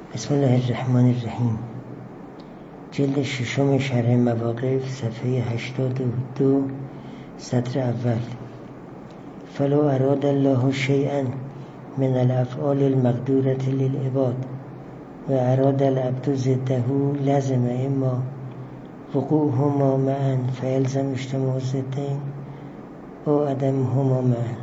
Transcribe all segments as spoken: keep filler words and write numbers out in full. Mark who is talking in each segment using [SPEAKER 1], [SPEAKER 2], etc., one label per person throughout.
[SPEAKER 1] بسم الله الرحمن الرحیم. جلد ششم شرح مواقف، صفحه هشتاد و دو، سطر اول. فلو اراد الله شیئا من الافعال المقدورة للعباد و اراد العبد ضده لزم اما وقوعهما معا فیلزم اجتماع الضدین و عدمهما معا.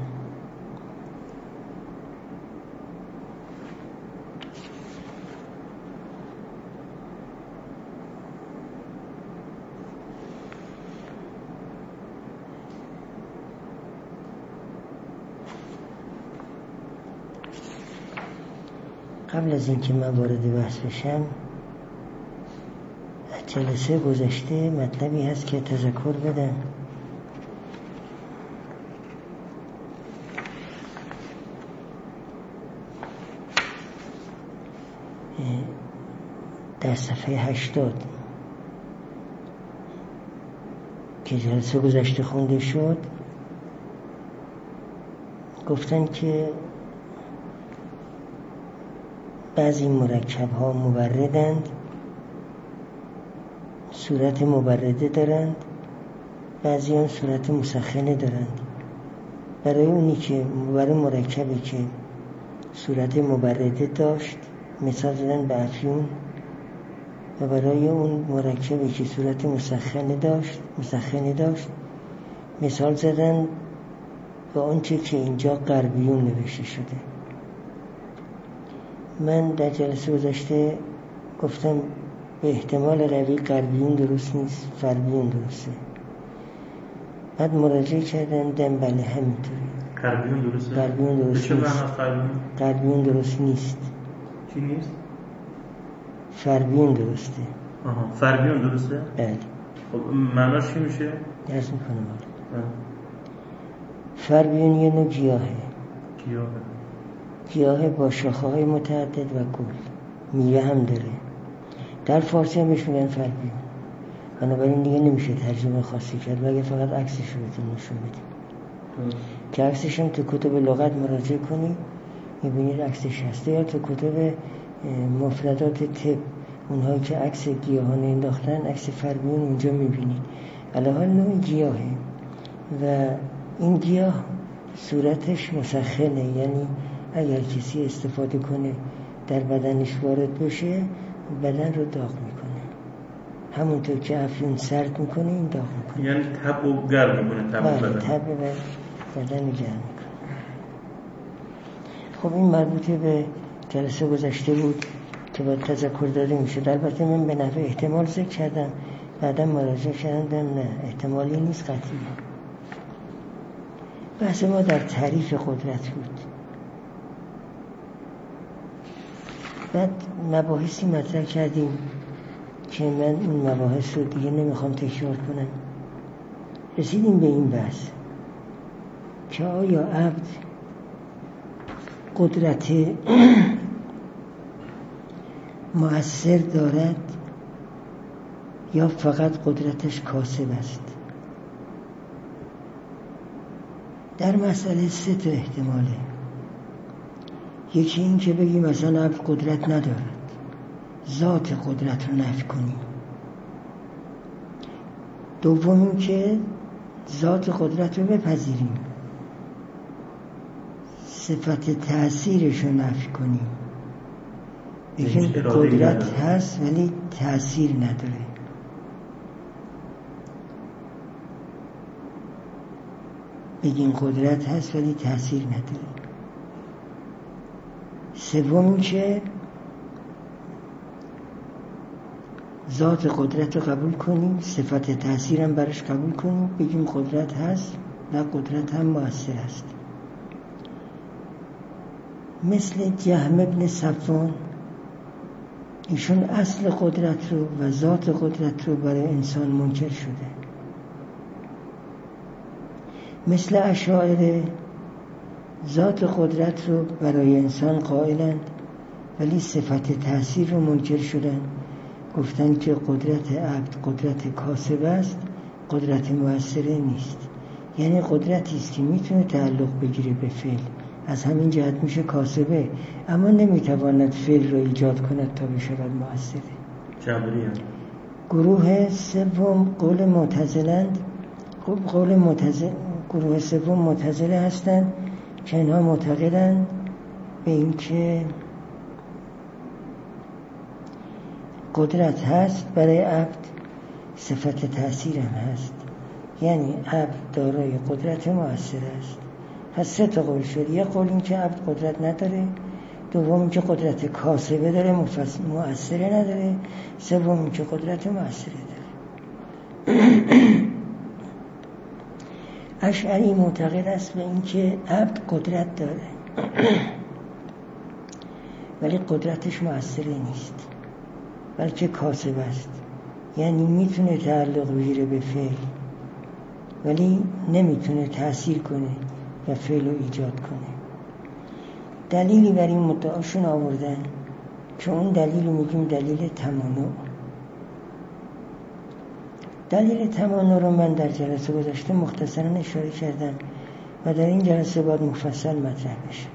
[SPEAKER 1] قبل از اینکه من وارد بحث بشم، جلسه گذشته مطلبی هست که تذکر بدم. در صفحه هشتاد که جلسه گذشته خونده شد، گفتن که بعضی مرکب ها مبردند، صورت مبرده دارند، بعضی هم صورت مسخنه دارند. برای اونی که برای مرکبی که صورت مبرده داشت مثال زدن به افیون، و برای اون مرکبی که صورت مسخنه داشت مسخنه داشت مثال زدن به آنچه که اینجا غربیون نوشته شده. من در جلسه گذشته گفتم به احتمال قوی غربیون درست نیست، فربیون درسته. بعد مراجعه کردن دم بله همینطوری
[SPEAKER 2] غربیون درسته.
[SPEAKER 1] غربیون درست
[SPEAKER 2] چه
[SPEAKER 1] نیست.
[SPEAKER 2] غربیون؟
[SPEAKER 1] غربیون درست نیست.
[SPEAKER 2] چی نیست؟
[SPEAKER 1] فربیون درسته.
[SPEAKER 2] آها، فربیون درسته؟
[SPEAKER 1] بله.
[SPEAKER 2] خب معناش چی میشه؟
[SPEAKER 1] درست میکنم. فربیون یه نوع گیاهه.
[SPEAKER 2] گیاهه.
[SPEAKER 1] گیاه با شاخه‌های متعدد و گل، میوه هم داره. در فارسی هم بهش میگن فربیون. بنابراین دیگه نمیشه ترجمه خاصی کرد، مگه فقط عکسش رو بهتون نشون بدیم که عکسش هم تو کتب لغت مراجعه کنید میبینید عکسش هست، یا تو کتب مفردات طب اونهایی که عکس گیاهان انداختن عکس فربیون اونجا میبینید. علاوه نوع گیاهه و این گیاه صورتش مسخنه، یعنی اگر کسی استفاده کنه در بدنش وارد بشه بدن رو داغ میکنه، همونطور که افیون سرد میکنه این داغ میکنه،
[SPEAKER 2] یعنی تب و گرم میکنه. تب
[SPEAKER 1] بله،
[SPEAKER 2] بدن
[SPEAKER 1] تب بدن گرم میکنه. خب این مربوطه به جلسه گذشته بود که باید تذکر داده میشه. البته من به نحو احتمال ذکر کردم، بعدم مراجعه کردم نه احتمالی نیست، قطعیه. بحث ما در تعریف قدرت بود. بعد مباحثی مطرح کردیم که من اون مباحث رو دیگه نمیخوام تکرار کنم. رسیدیم به این بحث که آیا عبد قدرت مؤثر دارد یا فقط قدرتش کاسب است؟ در مسئله سه تا احتماله. یکی این که بگی مثلا عبد قدرت ندارد، ذات قدرت رو نفی کنی. دوم این که ذات قدرت رو بپذیریم، صفت تأثیرش رو نفی کنیم، بگیم قدرت هست ولی تأثیر نداره. بگیم قدرت هست ولی تأثیر نداره. سوم که ذات قدرت رو قبول کنیم، صفت تأثیر هم برش قبول کنیم، بگیم قدرت هست و قدرت هم مؤثر است. مثل جهم ابن صفوان، ایشون اصل قدرت رو و ذات قدرت رو برای انسان منکر شده. مثل اشاعره، ذات قدرت رو برای انسان قائلند ولی صفت تأثیر رو منکر شدن، گفتن که قدرت عبد قدرت کاسب است، قدرت مؤثره نیست. یعنی قدرتی است که میتونه تعلق بگیره به فعل از همین جهت میشه کاسبه، اما نمیتواند فعل را ایجاد کند تا بشود مؤثره.
[SPEAKER 2] جبری هم.
[SPEAKER 1] گروه سوم قول معتزلند. قول معتزله گروه سوم معتزله هستند که اینها معتقدند به اینکه قدرت هست برای عبد، صفت تأثیر هم هست، یعنی عبد دارای قدرت مؤثر است. پس سه تا قول شد. یه قول این که عبد قدرت نداره، دوم این که قدرت کاسبه داره مؤثره نداره، سوم این که قدرت مؤثره داره. اشعری معتقد است به این که عبد قدرت داره ولی قدرتش مؤثره نیست بلکه کاسب است، یعنی میتونه تعلق بگیره به فعل ولی نمیتونه تأثیر کنه و فعل رو ایجاد کنه. دلیلی بر این مدعاشون آوردن که اون دلیل رو میگیم دلیل تمانع. دلیل تمانع رو من در جلسه گذشته مختصرا اشاره کردم و در این جلسه باید مفصل مطرح بشه.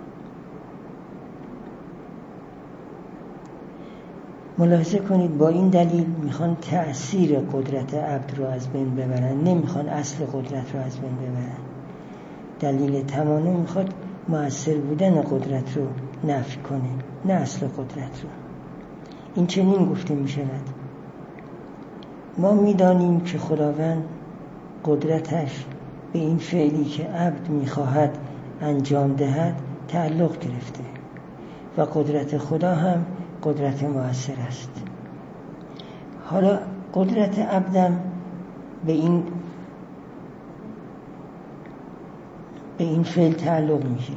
[SPEAKER 1] ملاحظه کنید با این دلیل میخوان تأثیر قدرت عبد رو از بین ببرن، نمیخوان اصل قدرت رو از بین ببرن. دلیل تمانع میخواد مؤثر بودن قدرت رو نفی کنه، نه اصل قدرت رو. این چنین گفته میشود: ما میدانیم که خداوند قدرتش به این فعلی که عبد میخواهد انجام دهد تعلق گرفته و قدرت خدا هم قدرت مؤثر است. حالا قدرت عبدم به این به این فعل تعلق میگیره،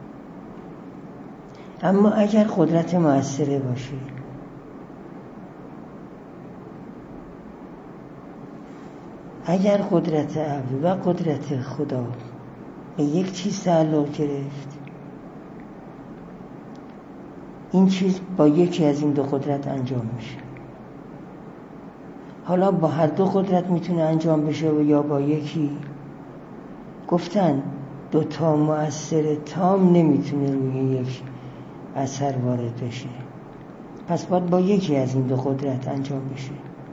[SPEAKER 1] اما اگر قدرت مؤثره باشه، اگر قدرت عبد و قدرت خدا به یک چیز تعلق گرفت، این چیز با یکی از این دو قدرت انجام میشه. حالا با هر دو قدرت میتونه انجام بشه و یا با یکی. گفتن دوتا مؤثر تام نمیتونه روی یک اثر وارد بشه، پس باید با یکی از این دو قدرت انجام بشه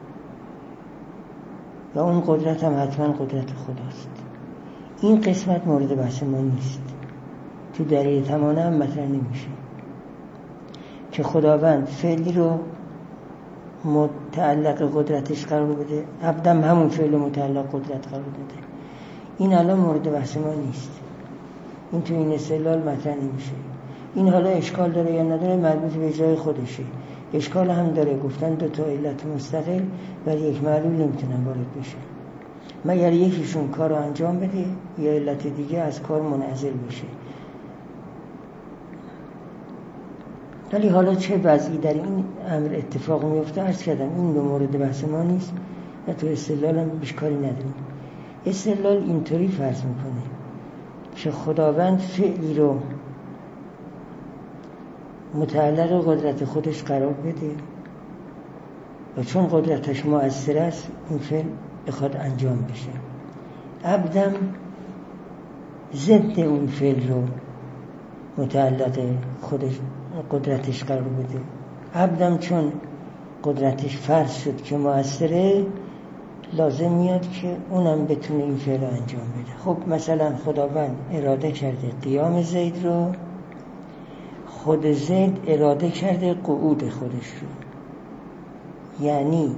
[SPEAKER 1] و اون قدرت هم حتما قدرت خداست. این قسمت مورد بحث ما نیست، تو دلیل تمانع هم مطرح نمیشه که خداوند فعلی رو متعلق قدرتش قرار بده، عبدم همون فعل متعلق قدرت قرار بده. این الان مورد بحث ما نیست، این تو این استدلال مطرح نمیشه. این حالا اشکال داره یا نداره مربوط به جای خودشه. اشکال هم داره، گفتن دو تا علت مستقل ولی یک معلول نمیتونن وارد بشه مگر یکیشون کار رو انجام بده یا علت دیگه از کار منعزل بشه. ولی حالا چه وضعی در این امر اتفاق میفته عرض کردم این دو مورد بحث ما نیست و تو استدلال هم بیش کاری نداریم. استدلال اینطوری فرض میکنه که خداوند فعلی رو متعلق قدرت خودش قرار بده و چون قدرتش مؤثر است این فعل بخواد انجام بشه. عبدم ضد اون فعل رو متعلق خودش قدرتش قرار بده. عبدم چون قدرتش فرض شد که مؤثره، لازم میاد که اونم بتونه این فعل رو انجام بده. خب مثلا خداوند اراده کرده قیام زید رو، خود زید اراده کرده قعود خودش رو، یعنی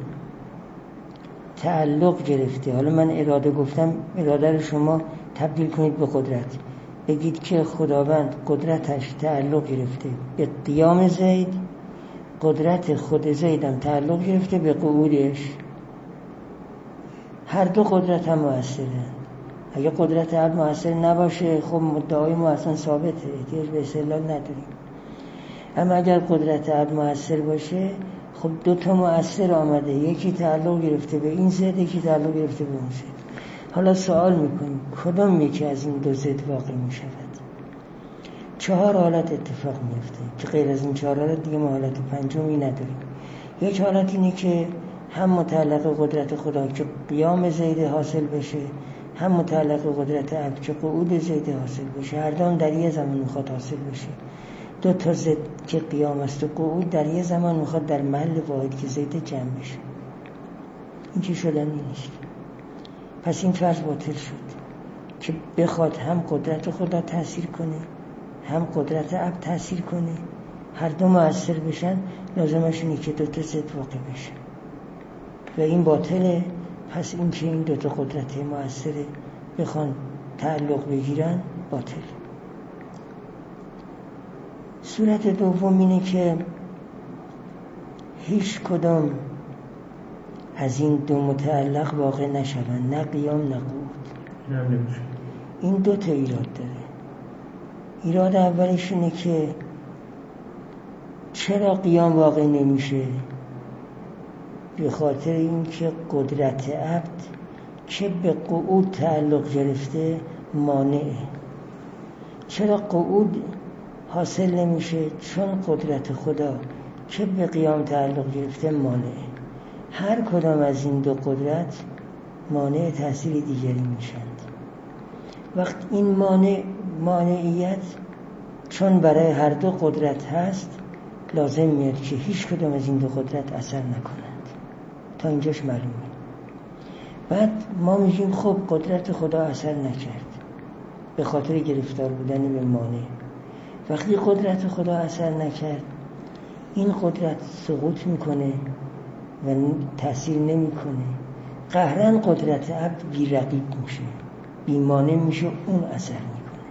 [SPEAKER 1] تعلق گرفته. حالا من اراده گفتم، اراده رو شما تبدیل کنید به قدرت، بگید که خداوند قدرتش تعلق گرفته به قیام زید، قدرت خود زیدم تعلق گرفته به قعودش. هر دو قدرت هم مؤثره. اگه قدرت عبد مؤثر نباشه خب مدعای ما اصلا ثابته، احتیاج به استدلال نداریم. اما اگر قدرت عبد مؤثر باشه خب دو تا مؤثر آمده، یکی تعلق گرفته به این زد، یکی تعلق گرفته به اون زد. حالا سوال میکنیم کدام یکی از این دو زد واقع میشود؟ چهار حالت اتفاق میفته که غیر از این چهار حالت دیگه ما حالت پنجمی نداریم. یک حالت اینه که هم متعلق قدرت خدا که قیام زید حاصل بشه هم متعلق به قدرت عبد که قعود زید حاصل بشه، هر دو هم در یه زمان میخواد حاصل بشه. دو تا ضد که قیام است و قعود در یه زمان میخواد در محل واحد که زید جمع بشه. این که شدنی نیست. پس این فرض باطل شد که بخواد هم قدرت خدا تأثیر کنه هم قدرت عبد تأثیر کنه، هر دو مؤثر بشن، لازمش اینه که دو تا ضد واقع بشه و این باطله. پس این که این دو تا قدرت مؤثره بخوان تعلق بگیرن باطل. صورت دوم اینه که هیچ کدام از این دو متعلق واقع نشون، نه قیام نه قعود. این دو تا ایراد داره. ایراد اولش اینه که چرا قیام واقع نمیشه؟ به خاطر اینکه قدرت عبد که به قعود تعلق گرفته مانعه. چرا قعود حاصل نمیشه؟ چون قدرت خدا که به قیام تعلق گرفته مانعه. هر کدام از این دو قدرت مانع تأثیر دیگری میشند. وقت این مانع مانعیت چون برای هر دو قدرت هست، لازم میاد که هیچ کدام از این دو قدرت اثر نکنند. تا اینجاش معلومه. بعد ما میگیم خب قدرت خدا اثر نکرد به خاطر گرفتار بودن به مانع. وقتی قدرت خدا اثر نکرد، این قدرت سقوط میکنه و تأثیر نمیکنه. قهرن قدرت عبد بی رقیب میشه، بی مانع میشه، اون اثر میکنه.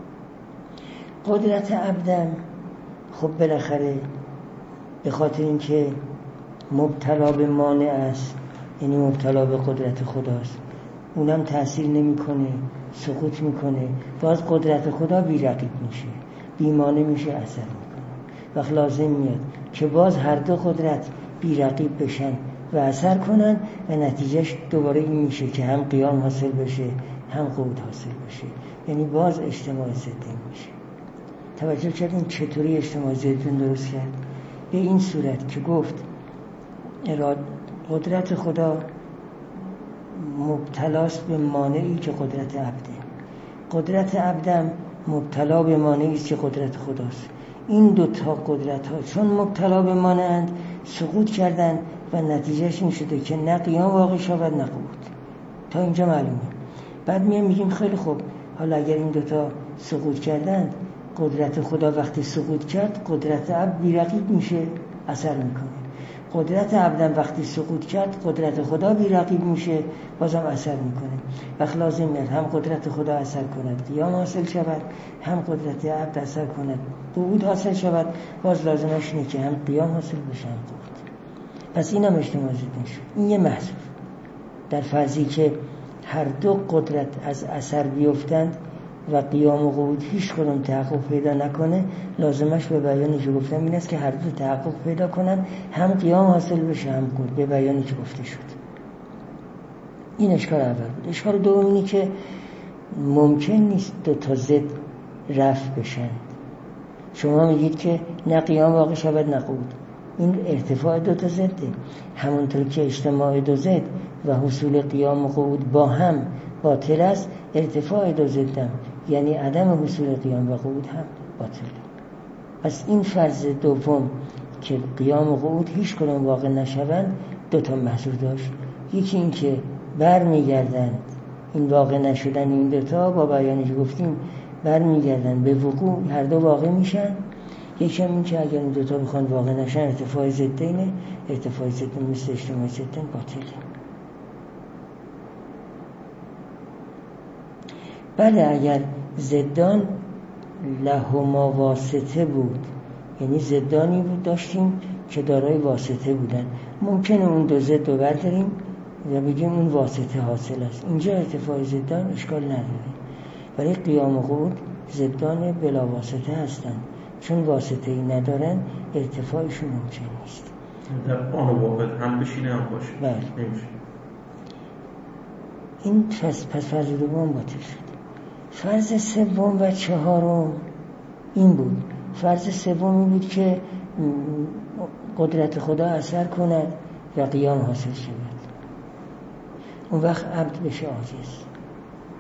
[SPEAKER 1] قدرت عبدم خب بالاخره به خاطر اینکه مبتلا به مانع است، یعنی مبتلا به قدرت خداست، اونم تأثیر نمیکنه، سقوط میکنه. باز قدرت خدا بی رقیب میشه، بی مانع میشه، اثر میکنه. وقت لازم میاد که باز هر دو قدرت بی رقیب بشن و اثر کنن و نتیجهش دوباره این میشه که هم قیام حاصل بشه هم قعود حاصل بشه. یعنی باز اجتماع ضدین میشه. توجه کردین چطوری اجتماع ضدین درست کرد؟ به این صورت که گفت اراد قدرت خدا مبتلاست به مانعی که قدرت عبده، قدرت عبدم مبتلا به مانعی است که قدرت خداست. این دو تا قدرت ها چون مبتلا به مانعند سقوط کردن و نتیجهش این شده که نه قیام واقع شود نه قعود. تا اینجا معلومه. بعد میام میگیم خیلی خوب، حالا اگر این دو تا سقوط کردند، قدرت خدا وقتی سقوط کرد قدرت عبد بی‌رقیب میشه، اثر میکنه. قدرت عبدم وقتی سقوط کرد قدرت خدا بی‌رقیب میشه، بازم اثر میکنه. وقت لازم میاد هم قدرت خدا اثر کند قیام حاصل شود، هم قدرت عبد اثر کند قعود حاصل شود. باز لازمش اینه که هم قیام حاصل بشه هم قعود. پس اینم اجتماع ضد میشه. این یه محذوف. در فرضی که هر دو قدرت از اثر بیفتند و قیام و قعود هیچ کدوم تحقق پیدا نکنه، لازمش به بیانی که گفتم این است که هر دو تحقق پیدا کنن، هم قیام حاصل بشه هم قعود، به بیانی که گفته شد. این اشکال اول بود. اشکال دوم اینه که ممکن نیست دو تا ضد رفع بشن. شما میگید که نه قیام واقع شود نه قعود. این ارتفاع دو تا ضده. همونطور که اجتماع دو ضد و حصول قیام و قعود با هم باطل است، ارتفاع دو ضدم یعنی عدم حصول قیام و قعود هم باطله. پس این فرض دوم که قیام و قعود هیچ کدام واقع نشوند دو تا محصول داشت. یکی این که بر میگردند این واقع نشدن این دوتا با بیانی که گفتیم بر میگردند به وقوع، هر دو واقع میشن. یکی هم این که اگر این دوتا بخوان واقع نشن ارتفاع ضدینه، ارتفاع ضدین مثل اجتماع ضدین باطله. بله اگر ضدان لهما واسطه بود، یعنی ضدانی بود داشتیم که دارای واسطه بودن، ممکنه اون دو ضد رو برداریم و بگیم اون واسطه حاصل است. اینجا ارتفاع ضدان اشکال نداره. برای قیام و قعود ضدان بلا واسطه هستند، چون واسطه ای ندارن ارتفاعشون ممکن نیست.
[SPEAKER 2] در آن واقع هم بشینه هم باشه.
[SPEAKER 1] بله.
[SPEAKER 2] نمیشه.
[SPEAKER 1] این پس پس فرض دوم باطل شد. فرض سوم و چهارم این بود. فرض سوم این بود که قدرت خدا اثر کند و قیام حاصل شود. اون وقت عبد بشه عاجز.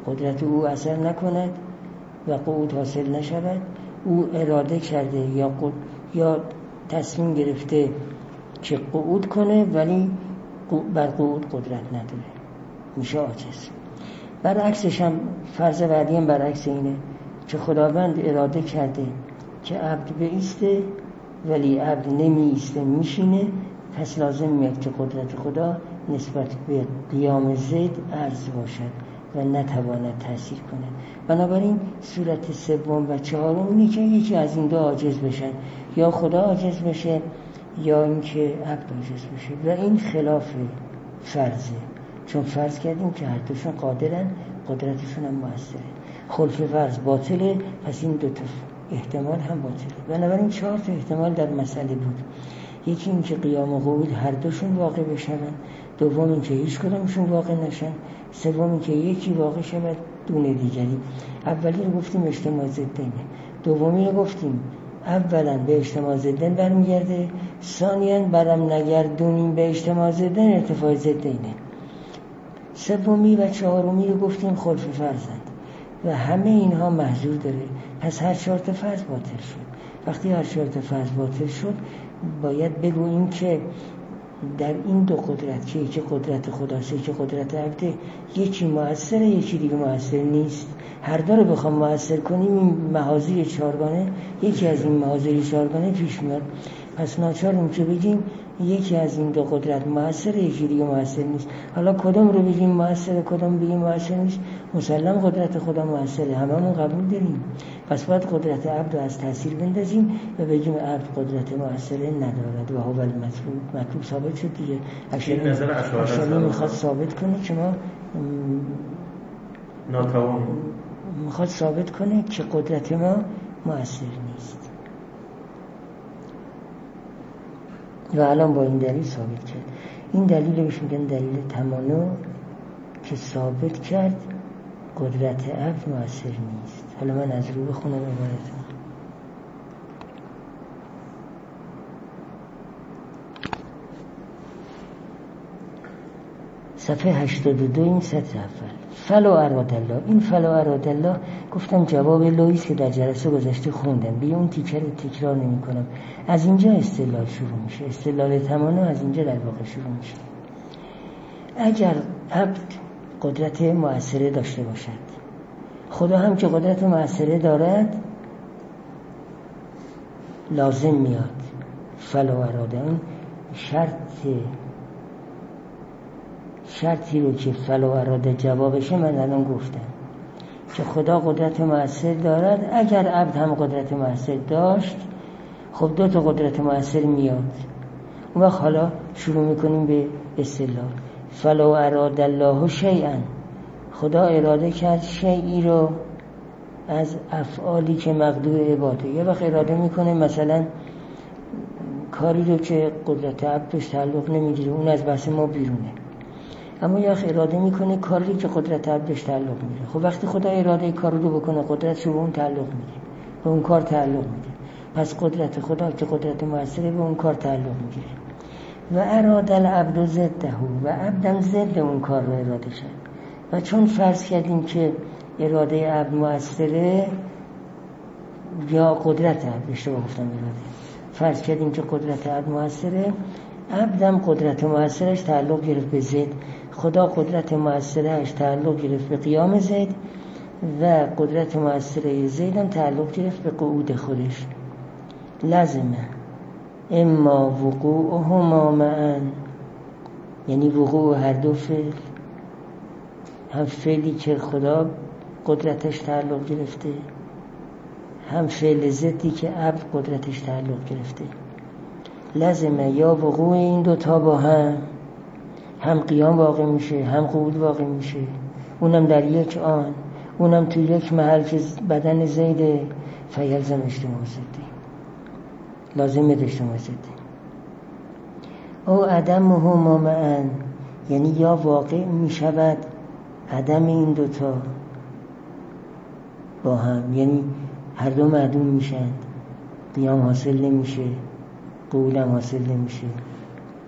[SPEAKER 1] قدرت او اثر نکند و قعود حاصل نشود، او اراده کرده یا قد... یا تصمیم گرفته که قعود کنه ولی بر قعود قدرت نداره، میشه عاجز. برعکسش هم فرض بعدی هم برعکس اینه که خداوند اراده کرده که عبد بایسته ولی عبد نمی ایسته، میشینه، پس لازم میاد که قدرت خدا نسبت به قیام زید عجز باشد و نتواند تأثیر کنه. بنابراین صورت سوم و چهارم اینه که یکی از این دو عاجز بشن، یا خدا عاجز بشه یا اینکه عبد عاجز بشه، و این خلاف فرضه، چون فرض کردیم که هر دوشون قادرن، قدرتشون هم مؤثره. خلف فرض باطله، پس این دو تا احتمال هم باطله. بنابراین چهار تا احتمال در مسئله بود. یکی این که قیام و قعود هر دوشون واقع بشن، دوم این که هیچ کدومشون واقع نشن، سوم این که یکی واقع شود دون دیگری. اولی رو گفتیم اجتماع ضدینه، دومی رو گفتیم اولا به اجتماع ضدین برمیگرده، ثانیاً برم نگردونیم به اجتماع ضدین ارتفاع ضدینه، سومی و چهارمی رو گفتیم خلف فرضند و همه اینها محظور داره. پس هر چهار تا فرض باطل شد. وقتی هر چهار تا فرض باطل شد باید بگوییم که در این دو قدرت که یکی قدرت خداست یکی قدرت عبده، یکی مؤثره یکی دیگه مؤثر نیست. هر دو رو بخوام مؤثر کنیم این محاذیر چهارگانه، یکی از این محاذیر چهارگانه پیش میاد. پس ناچاریم که بگیم یکی از این دو قدرت مؤثره یکی دیگه مؤثر نیست. حالا کدوم رو بگیم مؤثره کدوم بگیم مؤثر نیست؟ مسلم قدرت خدا مؤثره، هممون قبول داریم. پس باید قدرت عبد رو از تاثیر بندازیم و بگیم عبد قدرت مؤثره ندارد و هو المطلوب. مطلوب ثابت شد دیگه. اشعری میخواد ثابت کنه که ما
[SPEAKER 2] ناتوان
[SPEAKER 1] میخواد ثابت کنه که قدرت ما مؤثر نیست و الان با این دلیل ثابت کرد. این دلیل بهش میگن دلیل تمانع که ثابت کرد قدرت عبد مؤثر نیست. حالا من از رو بخونم عبارتون. صفحه هشتاد و دو این سطر اول. فلو اراد الله. این فلو اراد الله گفتم جواب لویس که در جلسه گذشته خوندم، بی اون تیکر رو تکرار نمی کنم. از اینجا استدلال شروع میشه، استدلال تمانع از اینجا در واقع شروع میشه. اگر عبد قدرت مؤثره داشته باشد، خدا هم که قدرت مؤثره دارد، لازم میاد فلو اراده. اون شرط شرطی رو که فلو اراده جوابشه من الان گفتم که خدا قدرت مؤثر دارد. اگر عبد هم قدرت مؤثر داشت، خب دو تا قدرت مؤثر میاد. اون وقت حالا شروع میکنیم به استدلال. فلو اراده الله شیئا، خدا اراده کرد شیئی رو از افعالی که مقدور عباده. یه وقت اراده میکنه مثلا کاری رو که قدرت عبدش تعلق نمیگیره، اون از بحث ما بیرونه، اما یه وقت اراده میکنه کاری که قدرت عبدش تعلق میگیره. خب وقتی خدا اراده کار رو بکنه قدرتش به اون تعلق میگیره، به اون کار تعلق میگیره. پس قدرت خدا که قدرت مؤثره به اون کار تعلق میگیره. و اراده العبد ضده، و عبدم ضد اون کار رو اراده کرد. و چون فرض کردیم که اراده عبد مؤثره یا قدرت عبد، اشتباه گفتم اراده، فرض کردیم که قدرت عبد مؤثره، عبدم قدرت مؤثرش تعلق گرفت به زید، خدا قدرت مؤثرش تعلق گرفت به قیام زید و قدرت مؤثره زیدم تعلق گرفت به قعود خودش. لازمه اما وقوعهما معا، یعنی وقوع هر دو فعل، هم فعلی که خدا قدرتش تعلق گرفته، هم فعل ضدی که عبد قدرتش تعلق گرفته. لازمه یا وقوع این دوتا با هم، هم قیام واقع میشه هم قعود واقع میشه، اونم در یک آن، اونم توی یک محل که بدن زیده، فیلزم اجتماع زده، لازمه اجتماع زده. او عدمهما معا، یعنی یا واقع میشود عدم این دوتا با هم، یعنی هر دو معدوم میشن، قیام حاصل نمیشه قعود هم حاصل نمیشه.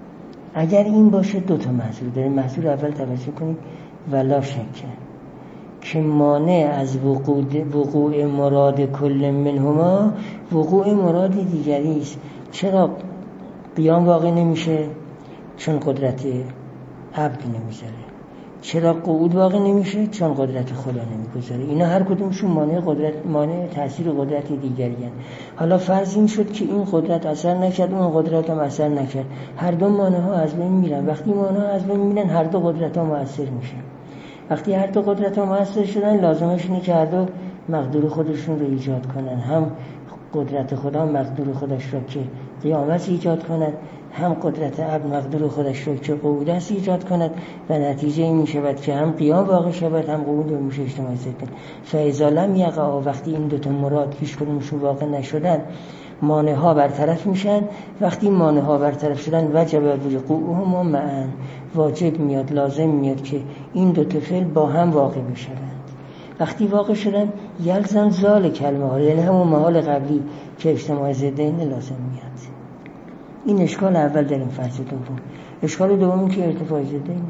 [SPEAKER 1] اگر این باشه دو تا محصول داره. محصول اول توجه کنید ولا شک، که مانع از وقوع, وقوع مراد کل منهما وقوع مراد دیگری است. چرا قیام واقع نمیشه؟ چون قدرت عبد نمیذاره. چرا قعود واقع نمیشه؟ چون قدرت خدا نمیگذاره. اینا هر کدومشون مانع قدرت، مانع تاثیر قدرت دیگری هستند. حالا فرض این شد که این قدرت اثر نکرد، اون قدرت هم اثر نکرد، هر دو مانع ها از بین میرن. وقتی مانع ها از بین میرن هر دو قدرت ها مؤثر میشن. وقتی هر دو قدرت ها مؤثر شدن لازمش اینه که هر دو مقدور خودشون رو ایجاد کنن، هم قدرت خدا مقدور خودش رو که قیامت ایجاد کند، هم قدرت عبد مقدور خودش رو که قعود است ایجاد کند و نتیجه این می شود که هم قیام واقع شود هم قعود و میشه اجتماعی زدن. فاذا لم یقع، وقتی این دوتا مراد هیچ کدومشون واقع نشدن مانع ها برطرف میشن. وقتی مانع ها برطرف شدن وجب وقوعهما معا، واجب میاد، لازم میاد که این دو تا فعل با هم واقع بشن. وقتی واقع شدن یلزم زال کلمه ها، یعنی همون محال قبلی که اجتماع ضدین لازم میاد. این اشکال اول در این فصل دوم. اشکال دومی که ارتفاع ضدینه.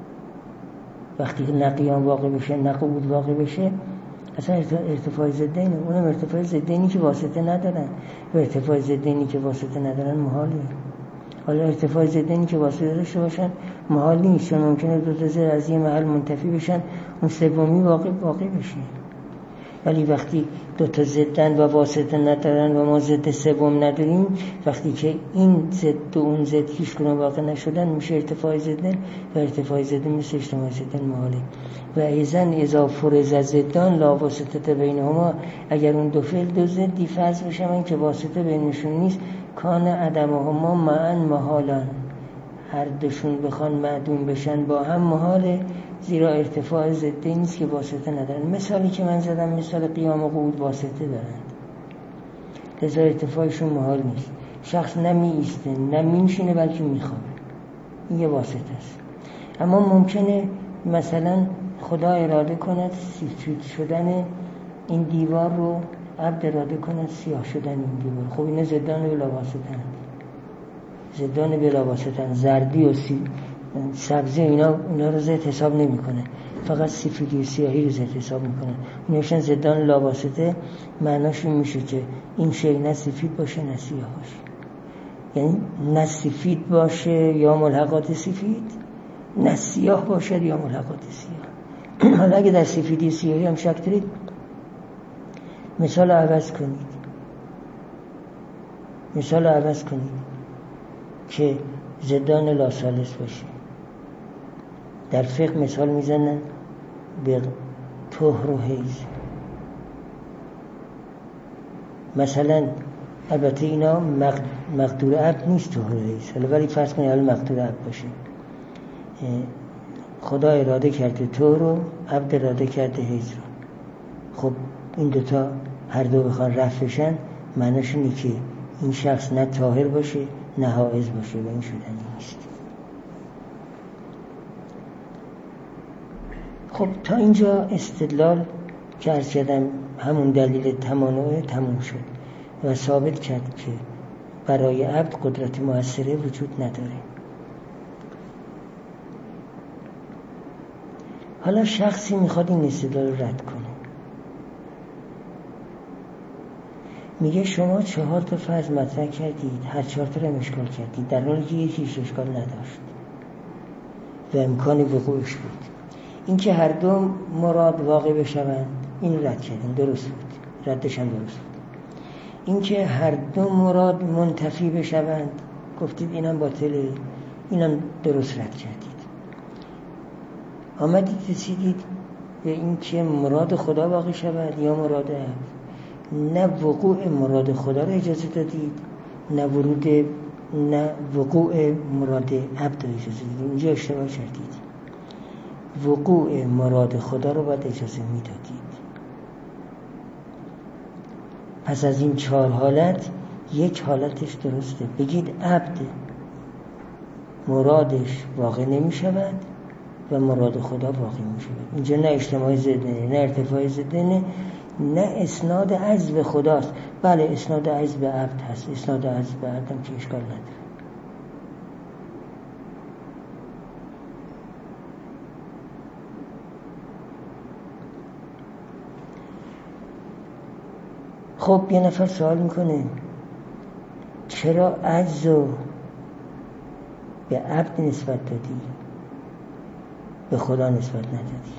[SPEAKER 1] وقتی که نه قیام واقع بشه نه قعود واقع بشه اصلا ارتفاع ضدینه. اونم ارتفاع ضدینی که واسطه ندارن و ارتفاع ضدینی که واسطه ندارن محاله. حالا ارتفاع ضدینی که واسطه داشته باشن محال نیست، چون ممکنه دو تا ضد از یه محل منتفی بشن، اون سومی واقع واقع بشه. ولی وقتی دو تا ضدن و واسطه ندارن و ما ضد سوم نداریم، وقتی که این ضد و اون ضد هیچ کدوم واقع نشدن میشه ارتفاع ضدن و ارتفاع ضدن مثل اجتماع ضدن محاله. و ایزن اذا فرض ضدان لا واسطه بینهما، اگر اون دو فعل دو ضدی فرض بشن که واسطه بینشون نیست، کان عدمهما معا محالا، هر دوشون بخوان معدوم بشن با هم محاله، زیرا ارتفاع ضدی نیست که واسطه ندارن. مثالی که من زدم مثال قیام و قعود واسطه دارن، لذا ارتفاعشون محال نیست. شخص نه می ایسته نه می نشینه بلکه می خوابه، این یه واسطه است. اما ممکنه مثلا خدا اراده کند سفید شدن این دیوار رو، عبد اراده کند سیاه شدن این دیوار. خب اینا ضدان بلا واسطه هست، ضدان بلا واسطه هست. زردی و سی سبزی اینا اینا رو ضد حساب نمیکنه، فقط سفیدی و سیاهی رو ضد حساب میکنه. ایناشون ضدان لا واسطه. معناش این میشه که این شی نه سفید باشه نه سیاه باشه، یعنی نه سفید باشه یا ملحقات سفید، نه سیاه باشه یا ملحقات سیاه. حالا اگه در سفیدی سیاهی هم شک دارید مثال عوض کنید، مثال عوض کنید که ضدان لا ثالث باشه. در فقه مثال میزنن به طهر و حیض. مثلا البته اینا مقدور عبد نیست طهر و حیض، ولی فرض کنید حالا مقدور عبد باشه. خدا اراده کرده طهر رو، عبد اراده کرده حیض رو. خب این دوتا هر دو بخوان رفع بشن معناش اینه که این شخص نه طاهر باشه نه حائض باشه و این شدنی نیست. خب تا اینجا استدلال که عرض کردم همون دلیل تمانعه تموم شد و ثابت کرد که برای عبد قدرت مؤثره وجود نداره. حالا شخصی میخواد این استدلال رو رد کنه، میگه شما چهار تا فرض مطرح کردید، هر چهار تا رو اشکال کردید، در حالی که یکیش اشکال نداشت و امکان وقوعش بود. این که هر دو مراد واقع بشوند این رد کردیم، درست بود، ردش هم درست بود. این که هر دو مراد منتفی بشوند گفتید اینم باطله، اینم درست رد کردید. آمدید رسیدید به این که مراد خدا واقع شود یا مراد عبد. نه وقوع مراد خدا رو اجازه دادید، نه ورود نه وقوع مراد عبد رو اجازه دادید. اینجا اشتباه کردید. وقوع مراد خدا رو باید اجازه میدادید. پس از این چهار حالت یک حالتش درسته، بگید عبد مرادش واقع نمی شود و مراد خدا واقع می شود. اینجا نه اجتماع ضدنه، نه ارتفاع ضدنه، نه اسناد عجز به خداست. بله اسناد عجز به عبد هست، اسناد عجز به عبد هم که اشکال نداره. خب یه نفر سوال میکنه چرا عجزو به عبد نسبت دادی، به خدا نسبت ندادی؟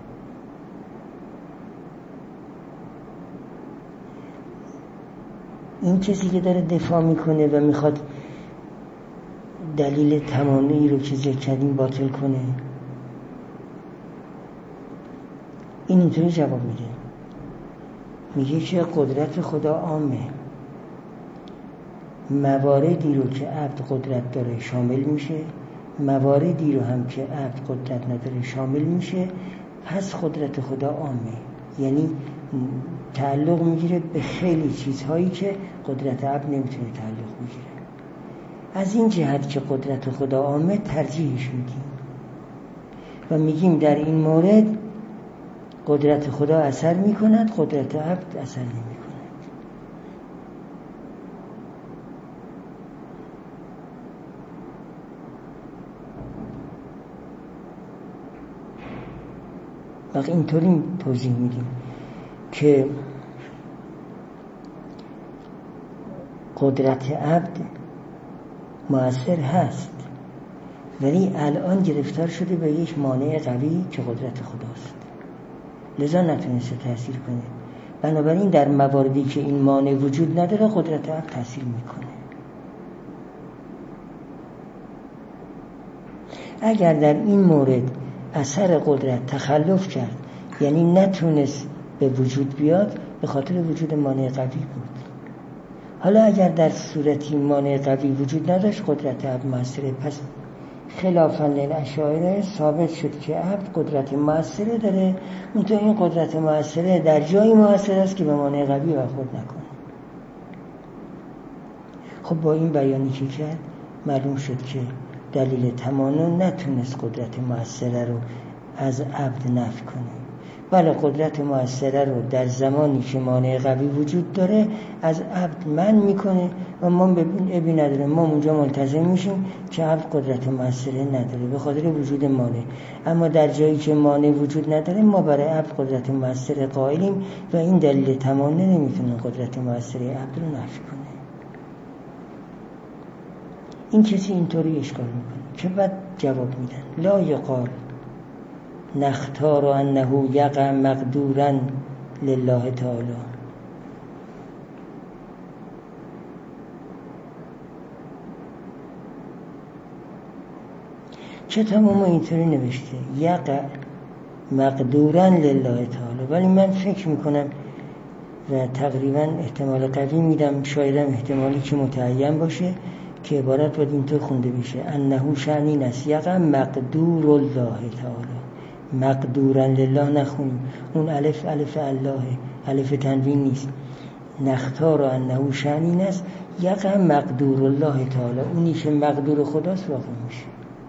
[SPEAKER 1] این کسی که داره دفاع میکنه و میخواد دلیل تمامی رو که ذکر کردیم باطل کنه، این اینطوری جواب میده، میگه که قدرت خدا عامه، مواردی رو که عبد قدرت داره شامل میشه، مواردی رو هم که عبد قدرت نداره شامل میشه، پس قدرت خدا عامه، یعنی تعلق میگیره به خیلی چیزهایی که قدرت عبد نمیتونه تعلق بگیره. از این جهت که قدرت خدا عامه ترجیحش میدیم و میگیم در این مورد قدرت خدا اثر میکند، قدرت عبد اثر نمیکند. وقتی اینطوری توضیح میدیم که قدرت عبد مؤثر هست ولی الان گرفتار شده به یک مانع قوی که قدرت خداست، لذا نتونسته تأثیر کنه. بنابراین در مواردی که این مانع وجود نداره قدرت عبد تأثیر میکنه. اگر در این مورد اثر قدرت تخلف کرد، یعنی نتونست به وجود بیاد، به خاطر وجود مانع قوی بود. حالا اگر در صورتی مانع قوی وجود نداشت قدرت عبد مؤثره، پس خلافاً للاشاعره ثابت شد که عبد قدرت مؤثره داره، منتها این قدرت مؤثره در جایی مؤثر است که به مانع قوی برخورد نکنه. خب با این بیانی که کرد معلوم شد که دلیل تمانع نتونست قدرت مؤثره رو از عبد نفی کنه، بله قدرت مؤثره رو در زمانی که مانع قوی وجود داره از عبد منع میکنه و ما ابی نداره، ما اونجا ملتزم میشیم که عبد قدرت مؤثره نداره به خاطر وجود مانع. اما در جایی که مانع وجود نداره ما برای عبد قدرت مؤثره قائلیم و این دلیل تمانع نمیتونه قدرت مؤثره عبد رو نفی کنه. این کسی اینطوری اشکال میکنه که بعد جواب میدن لا یقال نختار انه یقع مقدورا لله تعالی. کتاب ما اینطوری نوشته یقع مقدورا لله تعالی، ولی من فکر میکنم و تقریبا احتمال قوی میدم، شایدم احتمالی که متعین باشه که عبارت باید اینطور خونده بشه انه شأنی نست یقع مقدور الله تعالی. مقدورا لله نخونیم، اون الف الف الله، الف تنوین نیست. نختار انه شأنی نست یقع مقدور الله تعالی، اونی که مقدور خداست واقع میشه،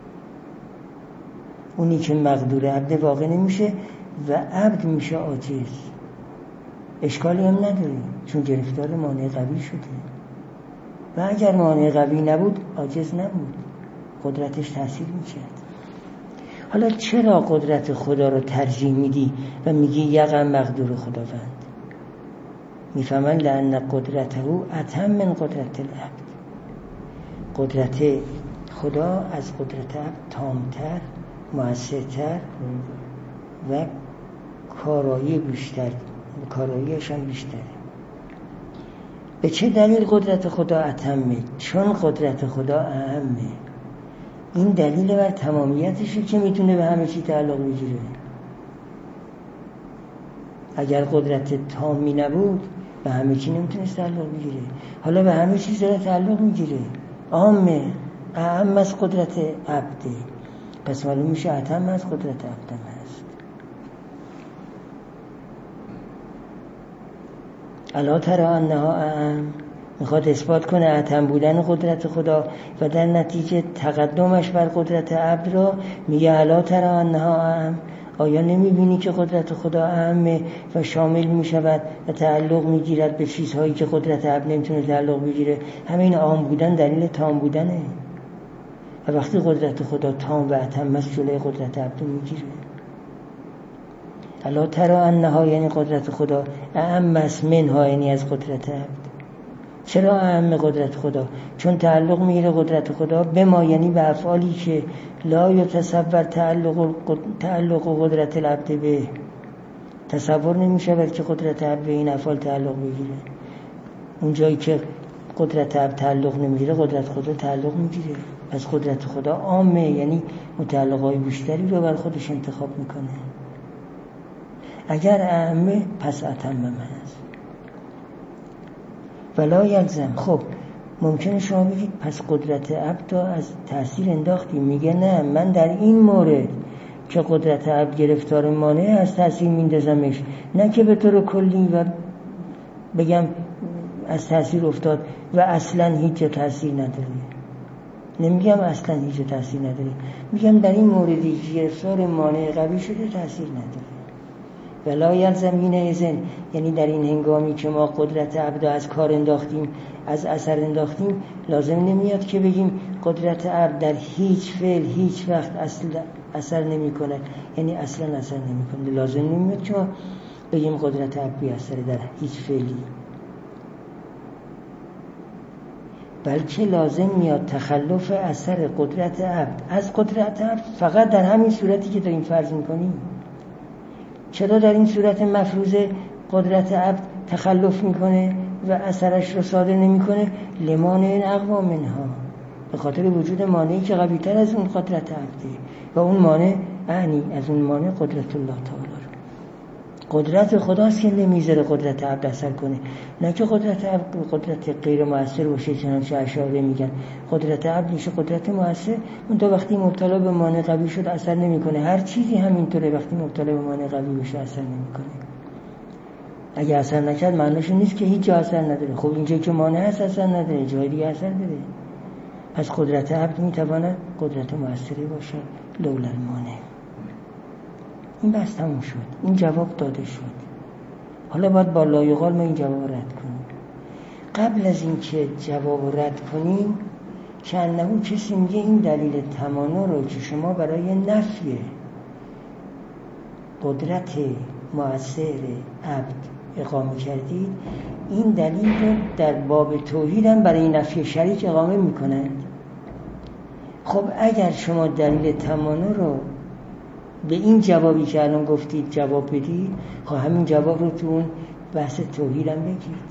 [SPEAKER 1] اونی که مقدور عبد واقع نمیشه و عبد میشه عاجز. اشکالی هم نداره چون گرفتار مانع قوی شده و اگر مانع قوی نبود عاجز نبود، قدرتش تأثیر میکرد. حالا چرا قدرت خدا رو ترجیح میدی و میگی یقع مقدور خداوند؟ میفهمن لأن قدرته اتم من قدرت العبد، قدرت خدا از قدرت عبد تامتر، مؤثرتر و کارایی بیشتر، کاراییش هم بیشتره. به چه دلیل قدرت خدا اتمه؟ چون قدرت خدا اعمه. این دلیل بر تمامیتشه که میتونه به همه چی تعلق بگیره. اگر قدرت تامی نبود به همه چی نمیتونست تعلق بگیره، حالا به همه چیز داره تعلق میگیره، عامه، اعم از قدرت عبده، پس معلوم میشه اتم از قدرت عبدم هست. الا تری انها اعم، میخواد اثبات کنه اتم بودن قدرت خدا و در نتیجه تقدمش بر قدرت عبد را میگه الا تری انها اعم، آیا نمیبینی که قدرت خدا اعمه و شامل میشود و تعلق میگیرد به چیزهایی که قدرت عبد نمیتونه تعلق بگیره؟ همین عام بودن دلیل تام بودنه و وقتی قدرت خدا تام و اتم است جلوی قدرت عبد میگیره. الا تری انها یعنی قدرت خدا اعم است منها یعنی از قدرت عبد. چرا اعم قدرت خدا؟ چون تعلق میگیره قدرت خدا به ما یعنی به افعالی که لا یتصور تعلق تعلق قدرت العبد به، تصور نمیشه که قدرت عبد به این افعال تعلق بگیره. اون جایی که قدرت عبد تعلق نمیگیره قدرت خدا تعلق میگیره. پس قدرت خدا عامه یعنی متعلقای بیشتری رو بر خودش انتخاب میکنه. اگر اعمه پس اتمم هست. ولا یلزم. خب ممکنه شما بگید پس قدرت عبد از تأثیر انداختیم. میگه نه، من در این مورد که قدرت عبد گرفتار مانع از تأثیر میندازمش، نه که به طور کلی و بگم از تأثیر افتاد و اصلا هیچ تأثیر نداره. نمیگم اصلا هیچ تأثیر نداره، میگم در این موردی که گرفتار مانع قوی شده تأثیر نداره. ولا یلزم این اذن یعنی در این هنگامی که ما قدرت عبد از کار انداختیم، از اثر انداختیم، لازم نمیاد که بگیم قدرت عبد در هیچ فعل هیچ وقت اصلا اثر نمیکنه، یعنی اصلا اثر نمیکنه. لازم نمیاد که ما بگیم قدرت عبد بی اثر در هیچ فعلی، بلکه لازم میاد تخلف اثر قدرت عبد از قدرت عبد فقط در همین صورتی که داریم فرض میکنیم. چرا در این صورت مفروضه قدرت عبد تخلف میکنه و اثرش رو صادر نمیکنه؟ لمانع این اقوا منها، به خاطر وجود مانعی که قوی تر از اون قدرت عبده و اون مانع اعنی از اون مانع قدرت الله تعالی. قدرت خداست که نمیذاره قدرت عبد اثر کنه، نه که قدرت عبد قدرت غیر مؤثر باشه. چنانچه اشاعره میگن قدرت عبد میشه قدرت مؤثر، اون تا وقتی مبتلا به مانع قوی شد اثر نمیکنه. هر چیزی همینطوره، وقتی مبتلا به مانع قوی بشه اثر نمیکنه. اگه اثر نکرد معنیش نیست که هیچ جا اثر نداره. خب اینجا که مانع هست اثر نداره، جای دیگه اثر داره. پس قدرت عبد میتواند قدرت مؤثری باشه لولا المانع. این بحث تموم شد، این جواب داده شد. حالا باید با لایقال ما این جواب رد کنیم. قبل از این که جواب رد کنیم که انه کسی میگه این دلیل تمانا رو که شما برای نفی قدرت مؤثر عبد اقامه کردید، این دلیل رو در باب توحید هم برای نفی شریک اقامه میکنند. خب اگر شما دلیل تمانا رو به این جوابی که الان گفتید جواب بدید، خب همین جواب رو تو اون بحث توحید هم بگید.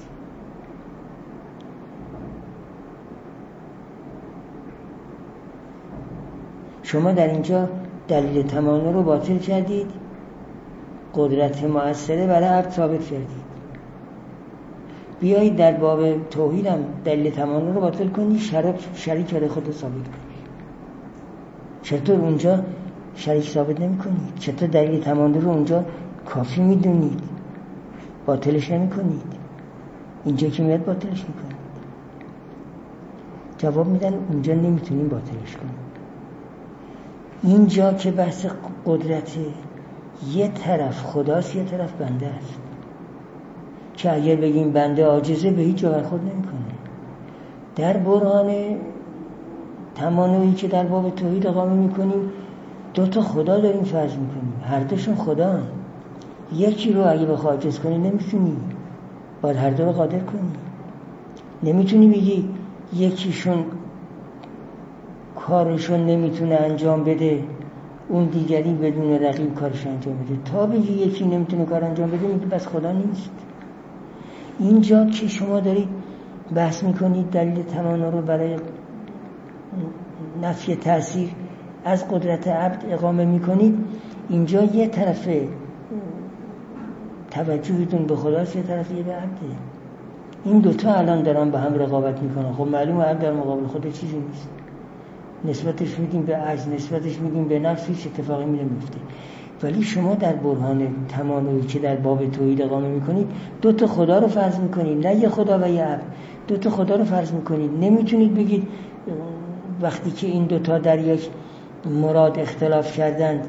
[SPEAKER 1] شما در اینجا دلیل تمانا رو باطل کردید، قدرت مؤثره برای عبد ثابت کردید. بیایید در باب توحید هم دلیل تمانا رو باطل کنید، شریک برای خود ثابت کنید. چطور اونجا شریک ثابت نمی کنید؟ چطور دلیل تمانا رو اونجا کافی می دونید باطلش نمی کنید؟ اینجا که میاد باطلش می کنید. جواب میدن اونجا نمی تونیم باطلش کنیم. اینجا که بحث قدرت یه طرف خداست یه طرف بنده است، که اگر بگیم بنده عاجزه به هیچ جا برخورد نمی کنه. در برهان تمانویی که در باب توحید اقامه می کنیم دو تا خدا داریم فرض میکنیم، هر دوشون خدا هن. یکی رو اگه بخواه عاجز کنی نمیتونی، باید هر دو رو قادر کنی. نمیتونی بگی یکیشون کارشون نمیتونه انجام بده اون دیگری بدون رقیب کارش انجام بده. تا بگی یکی نمیتونه کار انجام بده میگی بس خدا نیست. اینجا که شما دارید بحث میکنید دلیل تمانا رو برای نفی تأثیر از قدرت عبد اقامه میکنید، اینجا یه طرف توجهتون به خداست، یه طرف یه به عبده. این دوتا الان دارن با هم رقابت میکنن. خب معلومه عبد در مقابل خود چیزی نیست، نسبتش میدیم به عجز، نسبتش میدیم به نفس، هیچ اتفاقی میره میفته. ولی شما در برهان تمانوی که در باب توحید اقامه میکنید دو تا خدا رو فرض میکنید، نه یه خدا و یه عبد، دو تا خدا رو فرض میکنید. نمیتونید بگید وقتی که این دوتا در یک مراد اختلاف کردند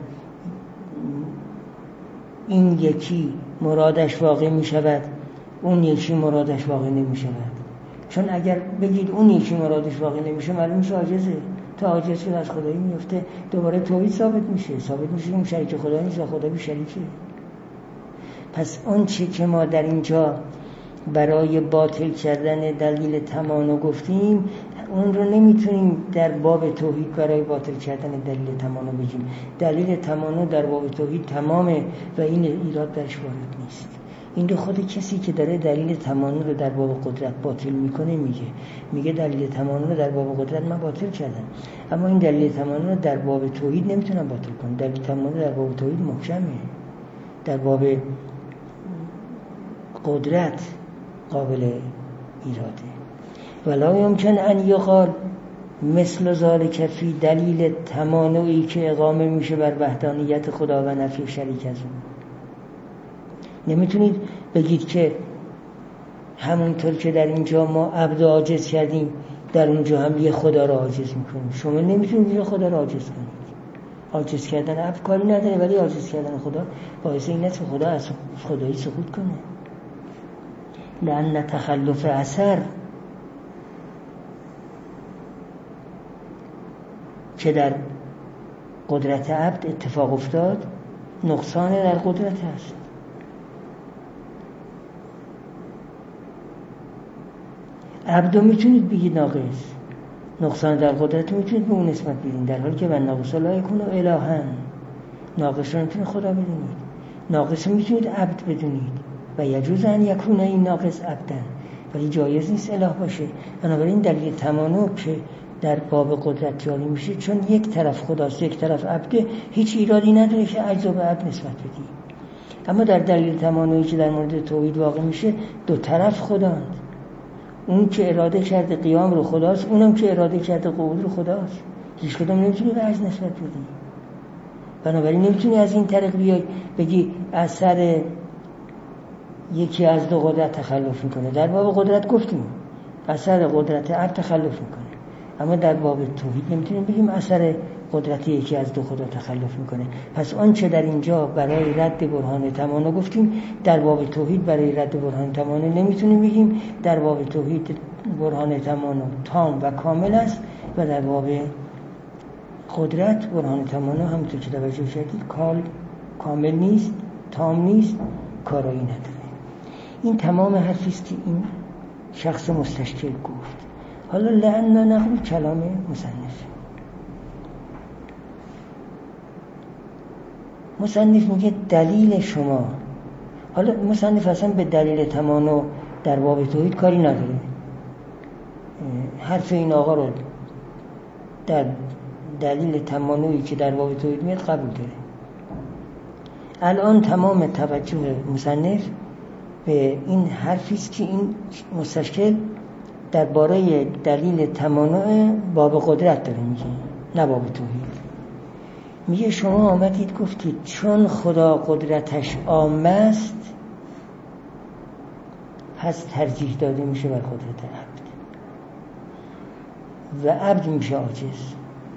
[SPEAKER 1] این یکی مرادش واقع می شود اون یکی مرادش واقع نمی شود. چون اگر بگید اون یکی مرادش واقع نمی شود معلوم میشه عاجزه. تا عاجز شد از خدایی میفته، دوباره توحید ثابت میشه. ثابت میشه که اون شریک خدا نیست و خدا بی شریکه. پس اون چی که ما در اینجا برای باطل کردن دلیل تمانا گفتیم، اون رو نمیتونیم در باب توحید برای باطل کردن دلیل تمانا بگیم. دلیل تمانا در باب توحید تمامه و این ایراد درش وارد نیست. این رو خود کسی که داره دلیل تمانا رو در باب قدرت باطل میکنه میگه میگه دلیل تمانا رو در باب قدرت من باطل کردم، اما این دلیل تمانا رو در باب توحید نمیتونم باطل کنم. دلیل تمانا در باب توحید محکمه، در باب قدرت قابل ایراده. ولا یمکن ان یقال مثل ذالک فی دلیل تمانعی که اقامه میشه بر وحدانیت خدا و نفی شریک از اون. نمیتونید بگید که همونطور که در اینجا ما عبد عاجز کردیم در اونجا هم یه خدا رو عاجز میکنیم. شما نمیتونید یه خدا رو عاجز کنید. عاجز کردن عبد کاری نداره، ولی عاجز کردن خدا باعث این است که خدا از خدایی سقوط کنه. لأن تخلف اثر که در قدرت عبد اتفاق افتاد نقصان در قدرت است. عبدو میتونید بگید ناقص، نقصان در قدرت میتونید به اون نسبت بدین، در حالی که من ناقص لا یکون الهن، ناقص رو میتونید خدا بدونید، ناقص رو میتونید عبد بدونید و یجوز ان یکون این ناقص عبدن، ولی جایز نیست اله باشه. بنابراین دلیل تمانع که در باب قدرت جاری میشه چون یک طرف خداست یک طرف عبده، هیچ ایرادی نداره که عجز به عبد نسبت بدی. اما در دلیل تمانعی که در مورد توحید واقع میشه دو طرف خداند، اون که اراده کرده قیام رو خداست، اونم که اراده کرده قعود رو خداست. هیچ کدوم نمیتونی به عجز نسبت بدی. بنابراین نمیتونی از این طریق بیای بگی اثر یکی از دو قدرت تخلف میکنه. در باب قدرت گفتیم اثر قدرت عبد تخلف میکنه، اما در باب توحید نمیتونیم بگیم اثر قدرت یکی از دو خدا تخلف میکنه. پس آنچه در اینجا برای رد برهان تمانا گفتیم در باب توحید برای رد برهان تمانا نمیتونیم بگیم. در باب توحید برهان تمانا تام و کامل است و در باب قدرت برهان تمانا همونطور که توجه کردید کال کامل نیست، تام نیست، کارایی نداره. این تمام حرفی است که این شخص مستشکل گفت. حالا لعن نقل کلام مصنف. مصنف میگه دلیل شما، حالا مصنف اصلا به دلیل تمانا در باب توحید کاری نداره، حرف این آقا رو در دلیل تمانعی که در باب توحید میاد قبول داره. الان تمام توجه مصنف به این حرفی است که این مستشکل درباره دلیل تمانع باب قدرت داره میگه، نه باب توحید. میگه شما آمدید گفتید چون خدا قدرتش عام است پس ترجیح داده میشه بر قدرت عبد و عبد میشه عاجز.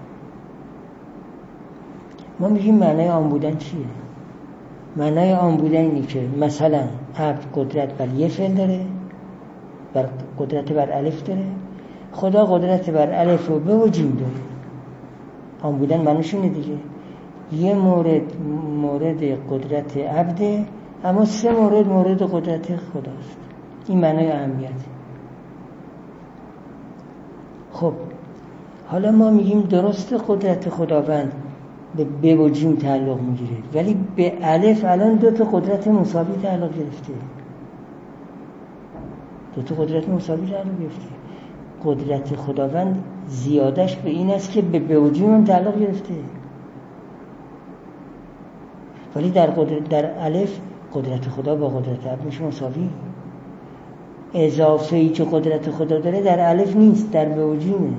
[SPEAKER 1] ما میگیم معنای عام بودن چیه؟ معنای عام بودن اینه که مثلا عبد قدرت بر یه فعل داره، بر قدرت بر الف داره، خدا قدرت بر الف و به و جیم داره. عام بودن معنیش اینه دیگه، یه مورد مورد قدرت عبده اما سه مورد مورد قدرت خداست. این معنای اهمیت. خب حالا ما میگیم درست قدرت خداوند به به و جیم تعلق میگیره، ولی به الف الان دو تا قدرت مساوی تعلق گرفته. دو تا قدرت مساوی تعلق گرفته. قدرت خداوند زیادش به این است که به به و جیم هم تعلق گرفته، ولی در قدرت در الف قدرت خدا با قدرت عبد میشه مساوی. اضافه ای که قدرت خدا داره در الف نیست، در به و جیمه.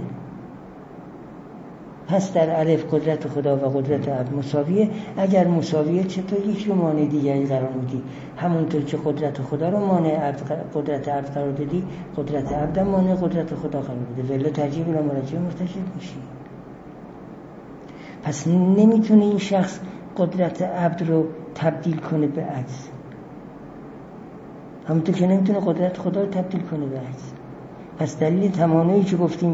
[SPEAKER 1] پس در الف قدرت خدا و قدرت عبد مساویه. اگر مساویه چطور یک رو مانع دیگری قرار میدی؟ همونطور که قدرت خدا رو مانع عبد قدرت عبد قرار بدی، قدرت عبد هم مانع قدرت خدا قرار بده، ولی ترجیح بلا مرجع مرتکب میشی. پس نمیتونه این شخص قدرت عبد رو تبدیل کنه به عجز، همونطور که نمیتونه قدرت خدا رو تبدیل کنه به عجز. پس دلیل تمانعی که گفتیم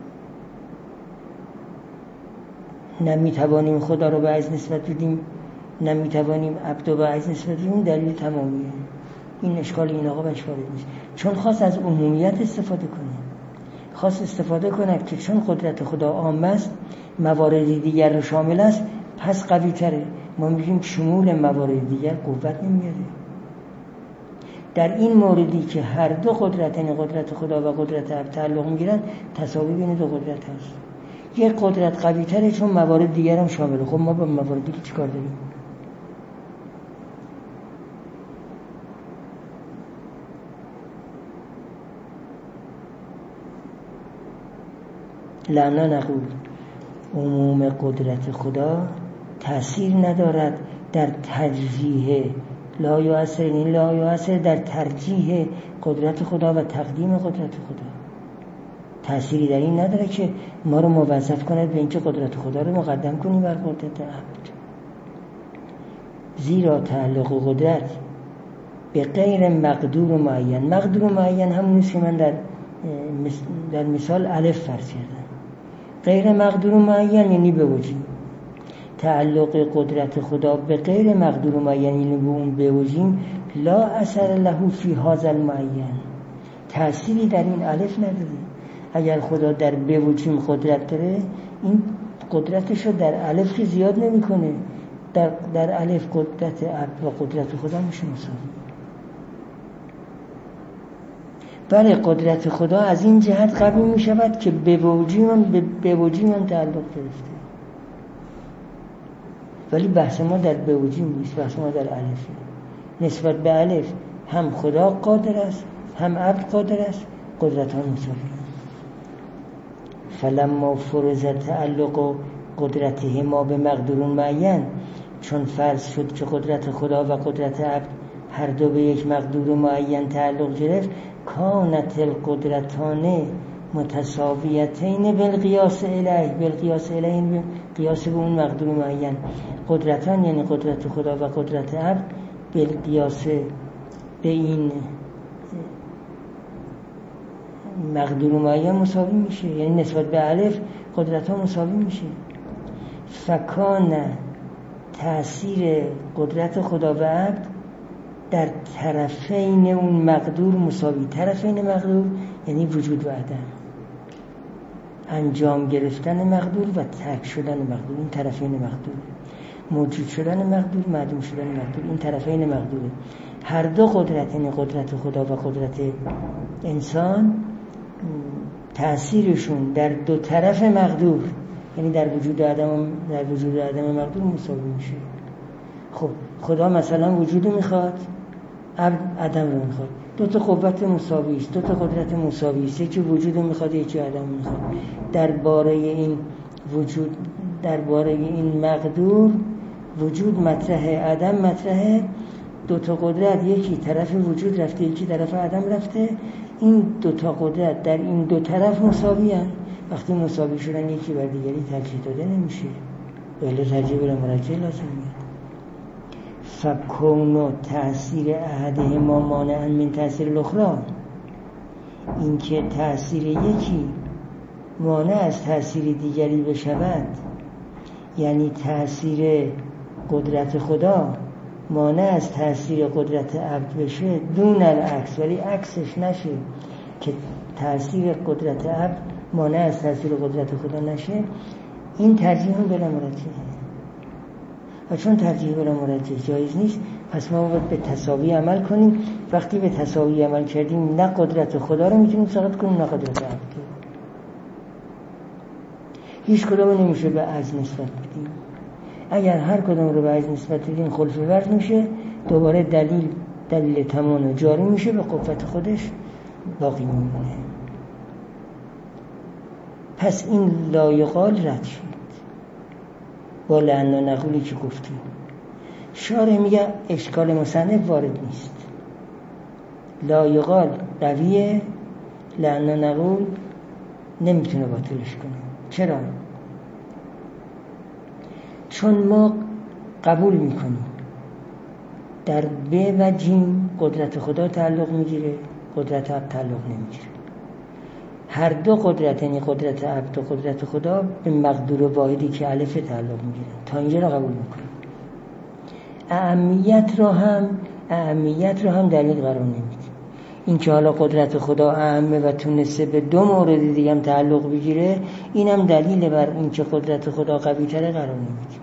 [SPEAKER 1] نمیتوانیم خدا رو به عجز نسبت بدیم نمیتوانیم عبد و عجز نسبت بدیم، دلیل تمامیه. این اشکال این آقا بهش وارد نیست، چون خواست از عمومیت استفاده کنه، خواست استفاده کند که چون قدرت خدا عام است، موارد دیگر رو شامل است، پس قوی تره. ما میگیم شمول موارد دیگر قوت نمیاره. در این موردی که هر دو قدرت، یعنی قدرت خدا و قدرت عبد تعلق میگیرن، تساوی بین دو قدرت هست. یک قدرت قوی تره چون موارد دیگر هم شامله. خب ما با موارد دیگر چیکار داریم؟ لعنا نقول عموم قدرت خدا تأثیر ندارد در ترجیح لا یؤثر، این لا یؤثر در ترجیح قدرت خدا و تقدیم قدرت خدا. تأثیری در این نداره که ما رو موظف کند به اینکه قدرت خدا رو مقدم کنیم بر قدرت عبد. زیرا تعلق و قدرت به غیر مقدور و معین، مقدور و معین همون نیست که من در در مثال الف فرض کردم. غیر مقدور و معین یعنی به وجود. تعلق قدرت خدا به غیر مقدور و معین یعنی به اون به وجود، لا اثر له فی هذا المعین، تأثیری در این الف نداره. اگر خدا در به وجود قدرت داره، این قدرتش رو در الف که زیاد نمیکنه. در در الف قدرت عبد و قدرت خدا میشه مساوی. بله قدرت خدا از این جهت قوی می شود که به وجود من به وجود من تعلق گرفته، ولی بحث ما در به وجود نیست، بحث ما در الف. نسبت به الف هم خدا قادر است هم عبد قادر است، قدرت ها مساوی. فلما فرض تعلق قدرته ما به مقدور معین، چون فرض شد که قدرت خدا و قدرت عبد هر دو به یک مقدور معین تعلق گرفت، کانت القدرتان متساویتین بالقیاس الیه، بالقیاس الیه قیاس به اون مقدور معین. قدرتان یعنی قدرت خدا و قدرت عبد بالقیاس به این مقدور معین مساوی میشه، یعنی نسبت به الف قدرت ها مساوی میشه. فکان تأثیر قدرت خدا و عبد در طرفین اون مقدور مساوی. طرفین مقدور یعنی وجود و عدم، انجام گرفتن مقدور و ترک شدن مقدور. این طرفین مقدور، موجود شدن مقدور، معدوم شدن مقدور، این طرفین مقدوره. هر دو قدرت، یعنی قدرت خدا و قدرت انسان، تأثیرشون در دو طرف مقدور، یعنی در وجود عدم در وجود عدم مقدور مساوی میشه. خب خدا مثلا وجود میخواد، عدم رو میخواد. دو تا قوت مساوی است، دو تا قدرت مساوی است، یکی وجود میخواد یکی عدم میخواد. درباره این وجود، درباره این مقدور، وجود مطرحه، عدم مطرحه. دو تا قدرت، یکی طرف وجود رفته یکی طرف عدم رفته. این دو تا قدرت در این دو طرف مساوی هستند. وقتی مساوی شدن یکی بر دیگری ترجیح داده نمیشه، ولی ترجیح بر مرجع لازم میاد. فکون و تأثیر احده ما مانع من تأثیر الاخرى، این که تأثیر یکی مانع از تأثیر دیگری بشود، یعنی تأثیر قدرت خدا مانع از تأثیر قدرت عبد بشه، دون العکس، ولی عکسش نشه که تأثیر قدرت عبد مانع از تأثیر قدرت خدا نشه. این ترجیح هم بلا مرجعه، و چون ترجیح بلا مرجع جایز نیست، پس ما باید به تساوی عمل کنیم. وقتی به تساوی عمل کردیم، نه قدرت خدا رو میتونیم ساقط کنیم نه قدرت عبد. هیچ کدوم نمیشه به عجز نسبت بدیم. اگر هر کدوم رو به عجز نسبت بدیم خلف ورز میشه، دوباره دلیل دلیل تمام جاری میشه، به قوت خودش باقی میمونه. پس این لایقال رد شد با لعنا نقولی که گفتیم. شارح میگه اشکال مصنف وارد نیست، لایقال قویه، لعنا نقول نمیتونه باطلش کنه. چرا؟ چون ما قبول میکنیم در ب و جیم قدرت خدا تعلق میگیره، قدرت عبد تعلق نمیگیره. هر دو قدرت، یعنی قدرت عبد و قدرت خدا، به مقدور واحدی که الف تعلق میگیره. تا اینجا رو قبول میکنیم. اهمیت رو هم اهمیت رو هم دلیل قرار نمیده. این که حالا قدرت خدا اهمه و تونسته به دو مورد دیگه هم تعلق بگیره، اینم دلیل بر این که قدرت خدا قوی تره قرار نمیده.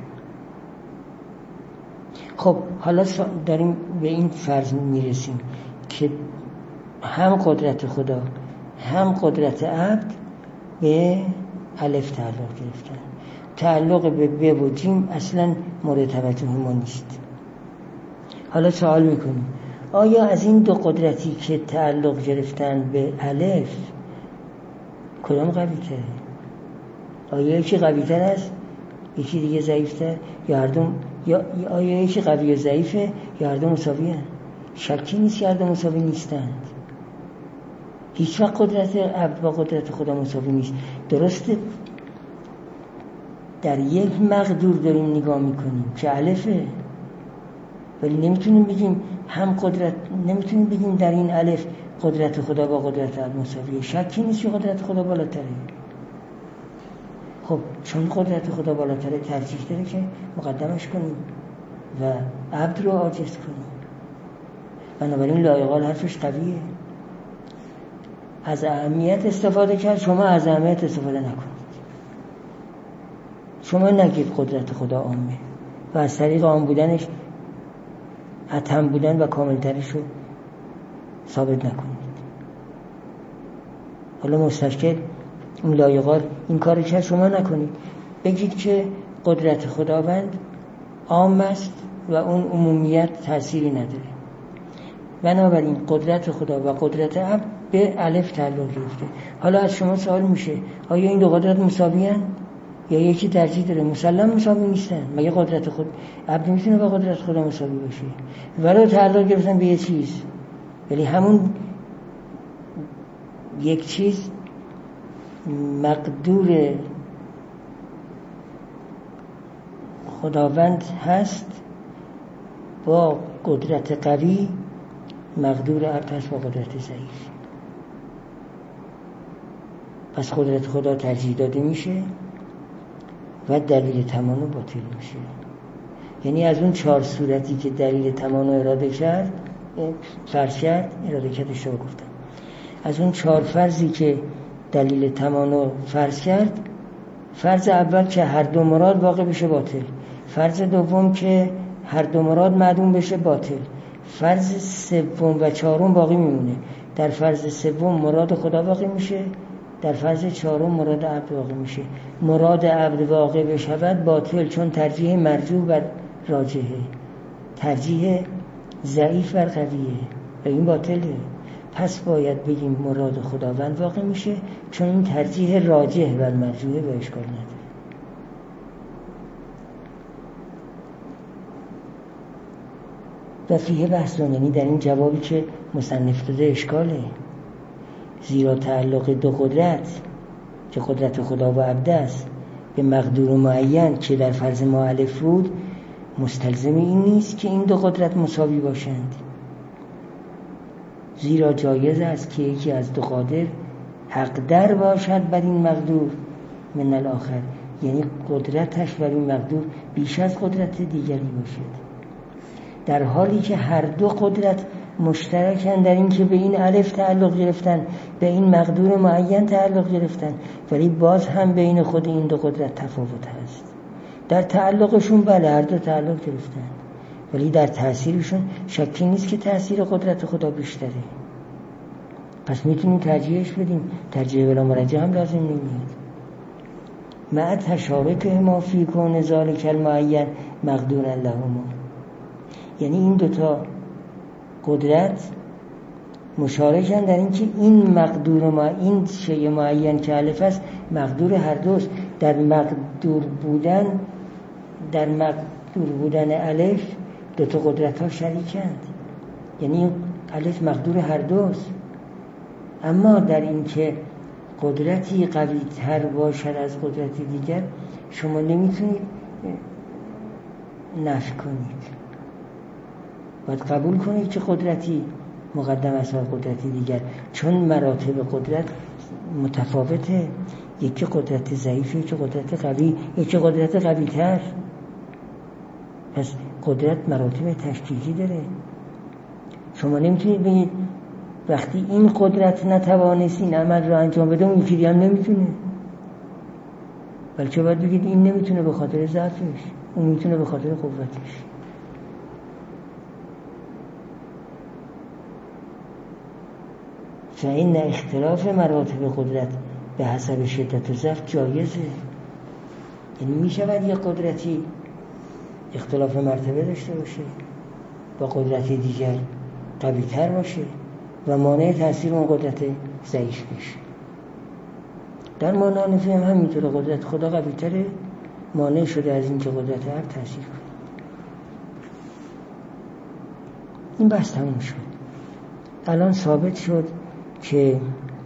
[SPEAKER 1] خب حالا داریم به این فرض میرسیم که هم قدرت خدا هم قدرت عبد به الف تعلق گرفتن. تعلق به ب و جیم اصلا مورد توجه ما نیست. حالا سوال میکنیم آیا از این دو قدرتی که تعلق گرفتن به الف کدام قوی تره؟ آیا یکی قوی تر است یکی دیگه ضعیف تر، یا هر دو، یا آیا یکی قوی و ضعیفه یا هر دو مساوی هست؟ شکی نیست که هر دو مساوی نیستند. هیچ وقت قدرت عبد با قدرت خدا مساوی نیست. درسته در یک مقدور داریم نگاه میکنیم که الفه، ولی نمیتونیم بگیم هم قدرت، نمیتونیم بگیم در این الف قدرت خدا با قدرت عبد مساویه. شکی نیست که قدرت خدا بالاتره. خب چون قدرت خدا بالاتره ترجیح داره که مقدمش کنیم و عبد رو عاجز کنیم. بنابراین لایقال حرفش قویه. از اهمیت استفاده کرد، شما از اهمیت استفاده نکنید. شما نگید قدرت خدا عامه و از طریق عام بودنش اتم بودن و کاملترش رو ثابت نکنید. حالا مستشکل اون لایقال این کار کرد، شما نکنید. بگید که قدرت خداوند عام است و اون عمومیت تأثیری نداره. بنابراین قدرت خدا و قدرت عبد به الف تعلق گرفته. حالا از شما سوال میشه آیا این دو قدرت مساوی هستند یا یکی ترجیح داره؟ مسلم مساوی نیستن. مگه قدرت خود عبد میتونه با قدرت خدا مساوی باشه؟ ولی تعلق گرفتن به یه چیز، ولی همون یک چیز مقدور خداوند هست با قدرت قوی، مقدور عبد هست با قدرت ضعیف. پس قدرت خدا ترجیح داده میشه و دلیل تمام باطل میشه. یعنی از اون چهار صورتی که دلیل تمام اراده کرد فرض کرد، اراده کردش رو گفتم، از اون چهار فرضی که دلیل تمام فرض کرد، فرض اول که هر دو مراد واقع بشه باطل، فرض دوم که هر دو مراد معدوم بشه باطل، فرض سوم و چهارم باقی میمونه. در فرض سوم مراد خدا واقع میشه، در فرض چهارم مراد عبد واقع میشه. مراد عبد واقع بشود باطل، چون ترجیح مرجوح بر راجحه، ترجیح ضعیف بر قویه و این باطله. پس باید بگیم مراد خداوند واقع میشه، چون این ترجیح راجح بر مرجوحه و اشکال نداره. و فیه بحثون، یعنی در این جوابی که مصنف داده اشکاله، زیرا تعلق دو قدرت که قدرت خدا و عبد است به مقدور معین که در فرض ما الف بود، مستلزم این نیست که این دو قدرت مساوی باشند. زیرا جایز است که یکی از دو قادر حقدر باشد بر این مقدور من الاخر، یعنی قدرتش بر این مقدور بیش از قدرت دیگری باشد، در حالی که هر دو قدرت مشترکن در این که به این الف تعلق گرفتن، به این مقدور معین تعلق گرفتن، ولی باز هم بین خود این دو قدرت تفاوت هست. در تعلقشون بله هر دو تعلق گرفتن، ولی در تأثیرشون شکی نیست که تأثیر قدرت خدا بیشتره. پس میتونیم ترجیحش بدیم، ترجیح بلا مرجح هم لازم نمیاد. مع تشارک ما فی کون ذالک المعین مقدورا لهما، یعنی این دوتا قدرت مشارکن در این که این مقدور ما این شیء معین که الف است مقدور هر دوست. در مقدور بودن در مقدور بودن الف دوتا قدرت ها شریکند، یعنی الف مقدور هر دوست. اما در این که قدرتی قوی تر باشد از قدرتی دیگر شما نمیتونید نفی کنید، باید قبول کنید که قدرتی مقدم است بر قدرتی دیگر، چون مراتب قدرت متفاوته. یکی قدرت ضعیف، یکی قدرت قوی، یکی قدرت قوی تر. پس قدرت مراتب تشکیلی داره. شما نمیتونید بگید وقتی این قدرت نتوانست این عمل رو انجام بده اون یکی هم نمیتونه، بلکه باید بگید این نمیتونه به خاطر ضعفش، اون میتونه به خاطر قوتش. فإن اختلاف مراتب قدرت به حسب شدت و ضعف جایزه. یعنی میشود یک قدرتی اختلاف مرتبه داشته باشه، با قدرت دیگر قوی تر باشه و مانع تأثیر اون قدرت ضعیف بشه. در مانع هم همینطوره، قدرت خدا قوی تره، مانع شده از این که قدرت عبد تأثیر کنه. این بحث تموم شد. الان ثابت شد که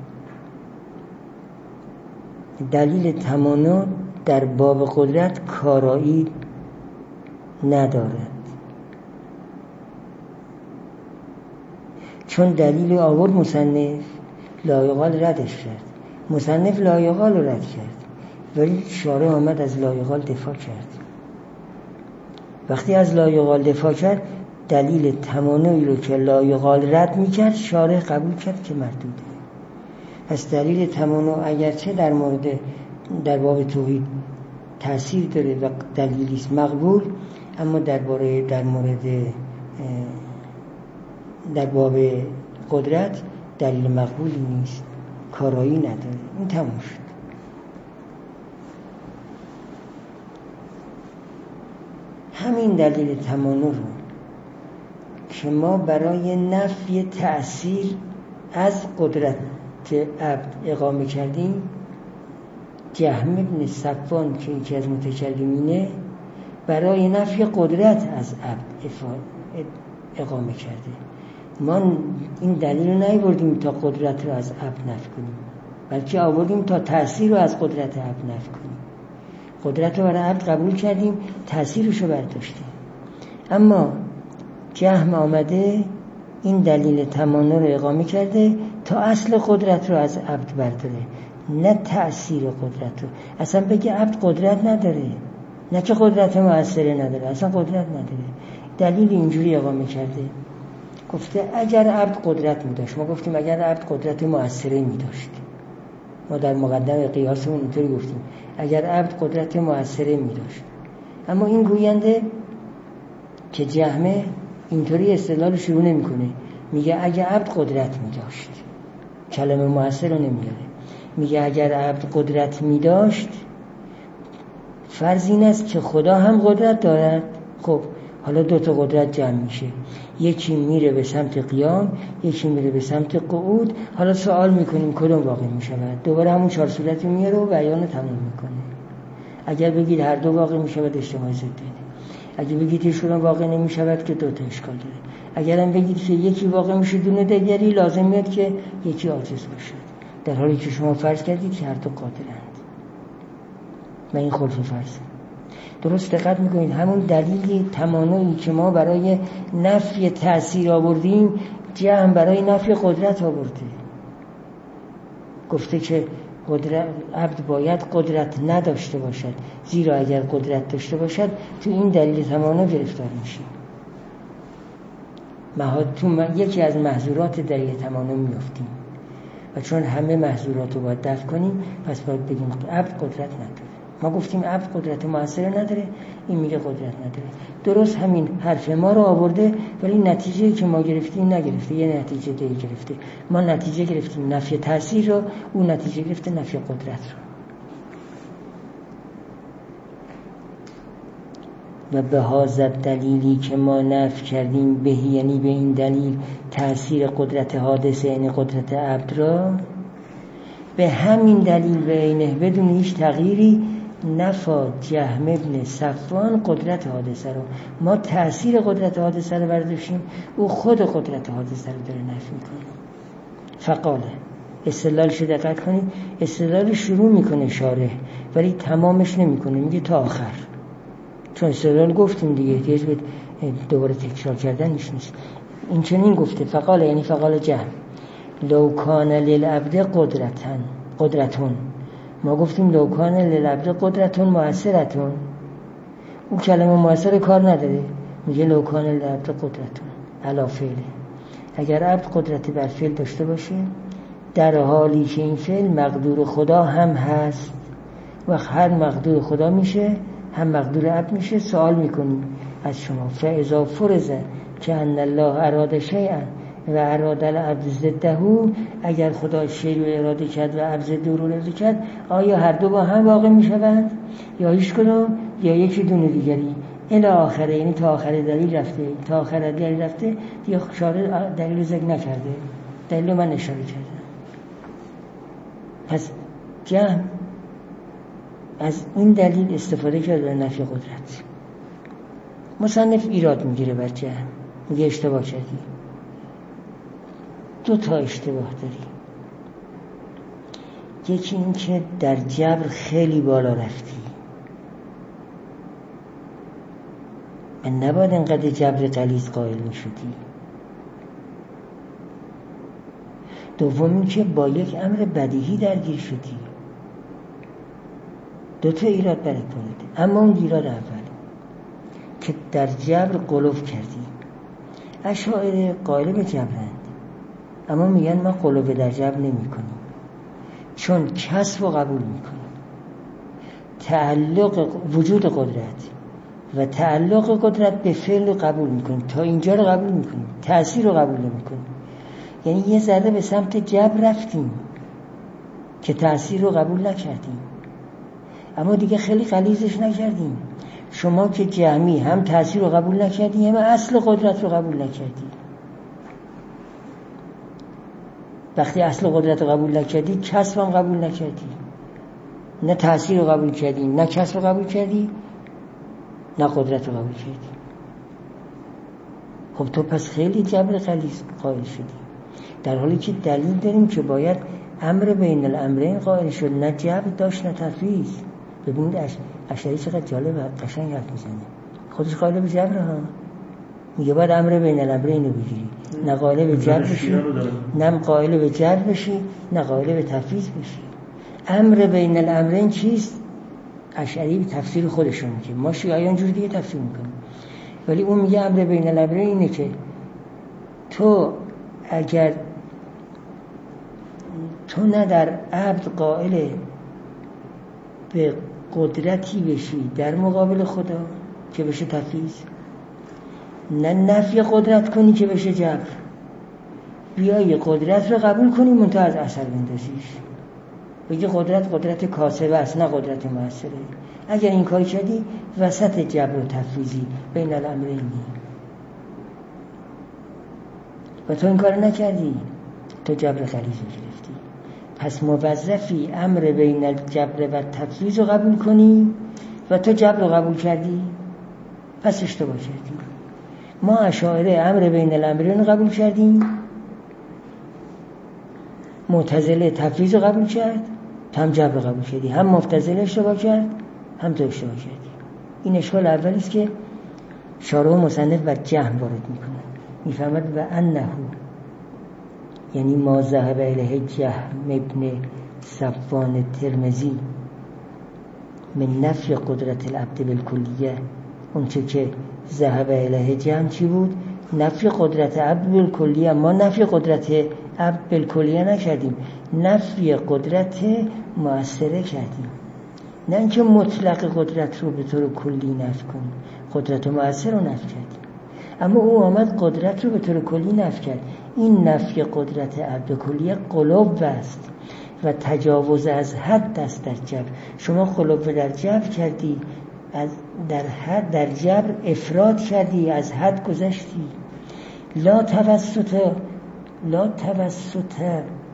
[SPEAKER 1] دلیل تمانا در باب قدرت کارایی ندارد، چون دلیل آورد مصنف لایقال ردش کرد. مصنف لایقال رو رد کرد ولی شارح آمد از لایقال دفاع کرد. وقتی از لایقال دفاع کرد دلیل تمانعی رو که لایقال رد میکرد شارح قبول کرد که مردوده. پس دلیل تمانع اگرچه در مورد در باب توحید تأثیر داره و دلیلیست مقبول، اما درباره در مورد در باب قدرت دلیل مقبولی نیست، کارایی نداره. این تموم شد. همین دلیل تمانع رو که ما برای نفی تأثیر از قدرت عبد اقامه کردیم، جهم ابن صفوان که یکی از متکلمینه برای نفی قدرت از عبد اقامه کرده. ما این دلیل رو نیاوردیم تا قدرت رو از عبد نفی کنیم، بلکه آوردیم تا تأثیر رو از قدرت عبد نفی کنیم. قدرت رو برای عبد قبول کردیم، تأثیرش رو برداشتیم. اما جهم آمده این دلیل تمانع رو اقامه کرده تا اصل قدرت رو از عبد برداره، نه تأثیر قدرت رو. اصلا بگه عبد قدرت نداره، نه که قدرت مؤثره نداره، اصلا قدرت نداره. دلیل اینجوری اقامه کرده، گفته اگر عبد قدرت می داشت، ما گفتیم اگر عبد قدرت مؤثره می داشت، ما در مقدمه قیاسمون اینطوری گفتیم اگر عبد قدرت مؤثره می داشت. اما این گوینده که جهمه اینطوری استدلال شروع نمی کنه، میگه اگر عبد قدرت می داشت، کلمه مؤثر رو نمیاره، میگه اگر عبد قدرت می داشت فرض این است که خدا هم قدرت دارد. خب حالا دو تا قدرت جمع میشه، یکی میره به سمت قیام، یکی میره به سمت قعود. حالا سوال میکنیم کدوم واقع میشود؟ دوباره همون چهار صورتی میاره و بیان تموم میکنه. اگر بگید هر دو واقع میشود اشتباه ضده، اگر بگید ایشون واقع نمیشود که دو تا اشکال داره، اگر هم بگید که یکی واقع میشه دونه دیگری، لازم میاد که یکی عاجز باشد، در حالی که شما فرض کردید که هر دو قادرند و این خلف فرض. درست دقت میکنید همون دلیل تمانعی که ما برای نفی تأثیر آوردیم جهم برای نفی قدرت آورده. گفته که قدرت عبد باید قدرت نداشته باشد، زیرا اگر قدرت داشته باشد تو این دلیل تمانع گرفتار میشه. تو یکی از محظورات دلیل تمانع میافتیم و چون همه محظورات رو باید دفع کنیم پس باید بگیم عبد قدرت نداره. ما گفتیم عبد قدرت مؤثر نداره، این میگه قدرت نداره. درست همین حرف ما رو آورده ولی نتیجه‌ای که ما گرفتیم نگرفته، یه نتیجه دیگه گرفته. ما نتیجه گرفتیم نفی تأثیر رو، اون نتیجه گرفته نفی قدرت رو. و به هذا دلیلی که ما نفی کردیم به، یعنی به این دلیل تأثیر قدرت حادثه یعنی قدرت عبد را، به همین دلیل به عینه بدون هیچ تغییری نفا جهم ابن صفوان قدرت حادثه رو. ما تأثیر قدرت حادثه رو برداشتیم، او خود قدرت حادثه رو داره نفی میکنه. فقاله استدلالش دقت کنید، استدلال شروع میکنه شارح ولی تمامش نمیکنه، میگه تا آخر، چون استدلال گفتیم دیگه احتیاج به دوباره تکرار کردنش نیست. این چنین گفته فقاله یعنی فقال جهم لو کان للعبد قدرتن قدرتون، ما گفتیم لو کان للعبد قدرتون مؤثرتون، اون کلمه مؤثر کار نداره. میگه لو کان العبد قدرتون علی فعله، اگر عبد قدرتی بر فعل داشته باشه در حالی که این فعل مقدور خدا هم هست، وقت هر مقدور خدا میشه هم مقدور عبد میشه. سوال میکنیم از شما فاذا فرض که ان الله اراد شیئا و اراد العبد ضده، اگر خدا شیء رو اراده کرد و عبد ضد رو اراده کرد، آیا هر دو با هم واقع میشوند یا هیچ کدوم یا یکی دون دیگری؟ الی آخره، یعنی تا آخر دلیل رفته، تا آخر دلیل رفته دیگه شارع دلیل ذکر نکرده، دلیل من اشاره کردم. پس جهم از این دلیل استفاده کرد در نفی قدرت. مصنف ایراد میگیره بر جهم، میگه اشتباه کردی، دو تا اشتباه داری. یکی این که در جبر خیلی بالا رفتی و نباید انقدر جبر غلیظ قائل میشدی. دوم این که با یک امر بدیهی درگیر شدی. دو تا ایراد برات بود. اما اون ایراد اول که در جبر قلوف کردی. اشاعره قائل به جبرند، اما میگن ما قلوف در جبر نمی کنیم، چون کسب رو قبول میکنیم. تعلق وجود قدرت و تعلق قدرت به فعل رو قبول میکنیم، تا اینجا رو قبول میکنیم، تأثیر رو قبول نمیکنیم. یعنی یه ذره به سمت جبر رفتیم که تأثیر رو قبول نکردیم، اما دیگه خیلی غلیظش نکردیم. شما که جهمی هم تأثیر رو قبول نکردی هم اصل قدرت رو قبول نکردی. وقتی اصل قدرت رو قبول نکردی کسب هم قبول نکردی، نه تأثیر رو قبول کردی، نه کسب رو قبول کردی، نه قدرت رو قبول کردی. خب تو پس خیلی جبر غلیظ قائل شدی، در حالی که دلیل داریم که باید امر بین الامرین قائل شد، نه جبر داشت نه تفویض. ببینید اشعری چقدر جالب و قشنگ حرف میزنه، خودش قائل به جبر ها، میگه باید امر بین الامرین رو بگیری، نه قائل به جبر بشی، نه قائل به جبر بشی، نه قائل به تفویض بشی. امر بین الامرین چیست؟ اشعری به تفسیر خودشون میگه، ما شیعیان جور دیگه تفسیر میکنیم، ولی اون میگه امر بین الامرین اینه که تو اگر تو نه در عبد قائل به قدرتی بشی در مقابل خدا که بشه تفویض، نه نفی قدرت کنی که بشه جبر، بیایی قدرت رو قبول کنی منتها از اثر بندازیش، بگی قدرت قدرت کاسبه است نه قدرت مؤثره. اگر این کار کردی وسط جبر و تفویضی بین الامرینی، و تو این کار نکردی، تو جبر غلیظ گرفتی. پس موظفی امر بین الجبر و تفویض رو قبول کنی و تو جبر رو قبول کردی، پس اشتباه کردی. ما اشاعره امر بین الامرین رو قبول کردیم، معتزله تفویض رو قبول کرد، هم جبر رو قبول کردی. هم معتزله اشتباه کرد، هم تو اشتباه کردی. این اشکال اولی است که شارح و مصنف بر جهم وارد میکنه، میفهمد و انه، یعنی ما ذهب الیه جهم ابن صفوان ترمذی من نفی قدرت العبد بالکلیه. اون چه که ذهب الیه جهم چی بود؟ نفی قدرت عبد بالکلیه. ما نفی قدرت عبد بالکلیه نکردیم، نفی قدرت مؤثره کردیم، نه اینکه مطلق قدرت رو به طور کلی نفی کنیم، قدرت مؤثر رو نفی کردیم. اما او آمد قدرت رو به طور کلی نفی کرد. این نفی قدرت عبد کلیه قلوب است و تجاوز از حد است در جبر. شما قلوب در جبر کردی، از در حد در جبر افراد کردی، از حد گذشتی. لا توسط لا توسط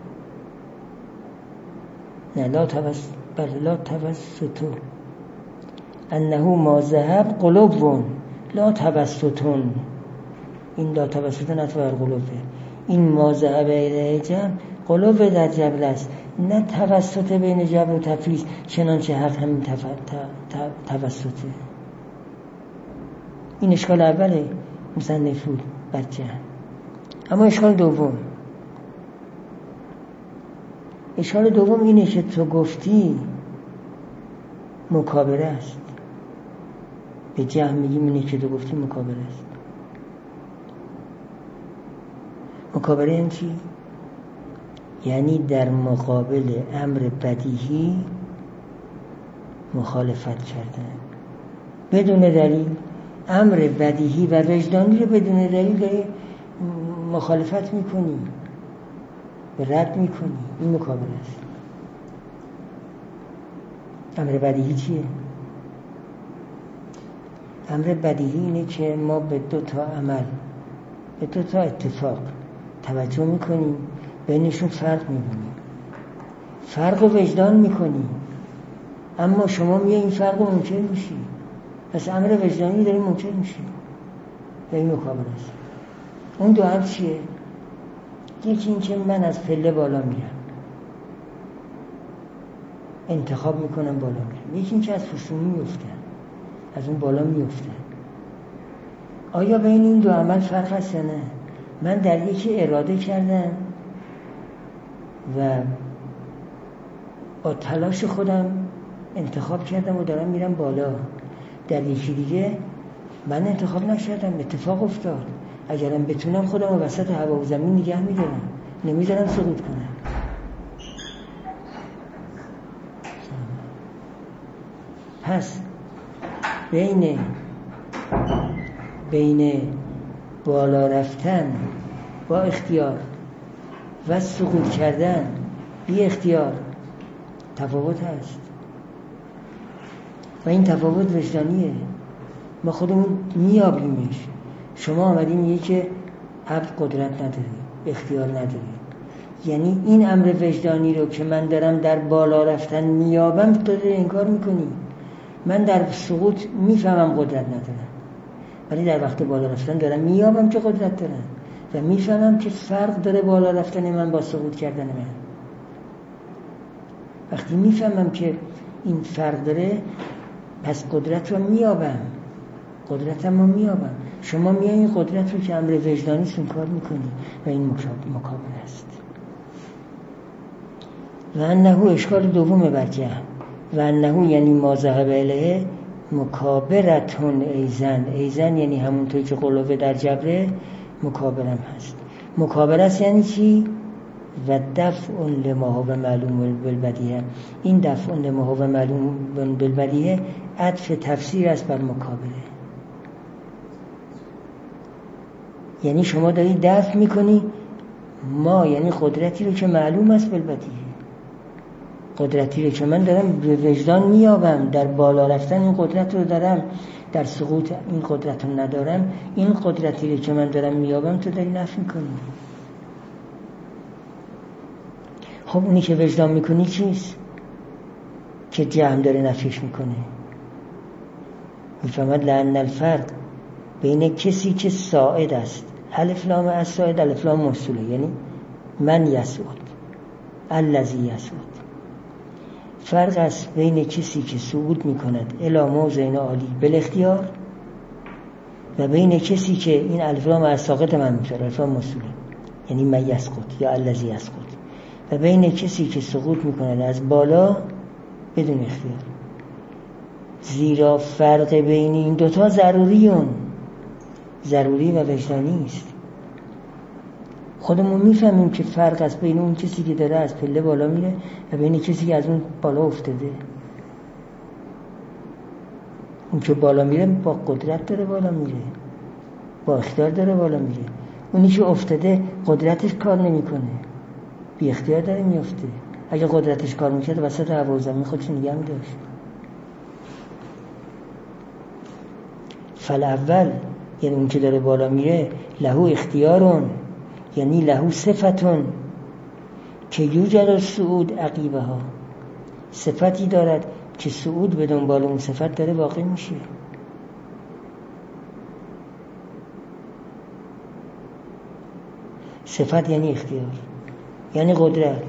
[SPEAKER 1] نه لا توسط بل لا توسط انه ما ذهب قلوب لا توسطون. این لا توسط نتوار قلوبه، این ما ذهب الیه جبر قلوب در جبر است، نه توسط بین جبر و تفویض، چنانچه حق همین تف... توسطه. این اشکال اوله مصنف بود بر جهم. اما اشکال دوم اشکال دوم اینه که تو گفتی مکابره است. به جهم میگیم اینه که تو گفتی مکابره است. مکابره یعنی چی؟ یعنی در مقابل امر بدیهی مخالفت کردن بدون دلیل. امر بدیهی و وجدانی رو بدون دلیل داری مخالفت میکنی، رد میکنی، این مکابره است. امر بدیهی چیه؟ امر بدیهی اینه که ما به دو تا عمل، به دو تا اتفاق توجه میکنیم، بینشون فرق میبینیم، فرق و وجدان میکنیم، اما شما میای این فرق رو منکر میشی، پس امر وجدانی داری منکر میشی و این مکابره است. اون دو هم چیه؟ یکی این که من از پله بالا میرم، انتخاب میکنم بالا میرم، یکی این که از فسونی میفتم، از اون بالا میفتم. آیا بین این دو عمل فرق هست یا نه؟ من در یکی اراده کردم و با تلاش خودم انتخاب کردم و دارم میرم بالا، در یکی دیگه من انتخاب نشدم، اتفاق افتاد. اگرم بتونم خودم رو وسط هوا و زمین نگه میدارم، نمیذارم سقوط کنم. پس بین بین بالا رفتن با اختیار و سقوط کردن بی اختیار تفاوت هست و این تفاوت وجدانیه، ما خودمون میابیمش. شما آمدیم میگه که عبد قدرت نداری، اختیار نداری، یعنی این امر وجدانی رو که من دارم در بالا رفتن میابم تو داری انکار میکنی. من در سقوط میفهمم قدرت ندارم، ولی در وقت بالا رفتن دارم میابم که قدرت دارم و میفهمم که فرق داره بالا رفتن من با سقوط کردن من. وقتی میفهمم که این فرق داره، پس قدرت رو میابم، قدرتم رو میابم. شما میای این قدرت رو که امر وجدانی انکار میکنی و این مکابره است. و انه اشکال دوم برجه و انه یعنی ما ذهب الیه مکابرتون ایزن. ایزن یعنی همونطور که قلوبه در جبره مکابرم هست. مکابره است یعنی چی؟ و دفع لما هو معلوم بالبدیهه. این دفع لما هو معلوم بالبدیهه عطف تفسیر است بر مکابره. یعنی شما داری دفع میکنی ما، یعنی قدرتی رو که معلوم است بالبدیهه، قدرتی رو که من دارم به وجدان میابم، در بالا رفتن این قدرت رو دارم، در سقوط این قدرت رو ندارم. این قدرتی رو که من دارم میابم تو داری نفی میکنی. خب اونی که وجدان میکنی چیست؟ که جهم داره نفیش میکنه. میفهمد لأن الفرق بین کسی که ساعد است، الف لام از ساعد الف لام موصوله، یعنی من یسعد، الذی یسعد. فرق است بین کسی که صعود میکند الی موضع عالی بالاختیار و بین کسی که این الف لام از ساقط من میشه، الف لام موصوله، یعنی من یسقط یا الذی یسقط، و بین کسی که سقوط میکند از بالا بدون اختیار. زیرا فرق بین این دوتا ضروریون، ضروری و وجدانی است. خودمون میفهمیم که فرق است بین اون کسی که داره از پله بالا میره و بین کسی که از اون بالا افتاده. اون که بالا میره با قدرت داره بالا میره، با اختیار داره بالا میره. اونی که افتاده قدرتش کار نمیکنه، بی اختیار داره میفته. اگه قدرتش کار میکرد وسط هوا و زمین خودش نگه میداشت. فالاول یعنی اون که داره بالا میره لهو اختیارون، یعنی لهو صفتون که یوجد الصعود عقیبه ها، صفتی دارد که صعود به دنبال اون صفت داره واقع میشه. صفت یعنی اختیار، یعنی قدرت.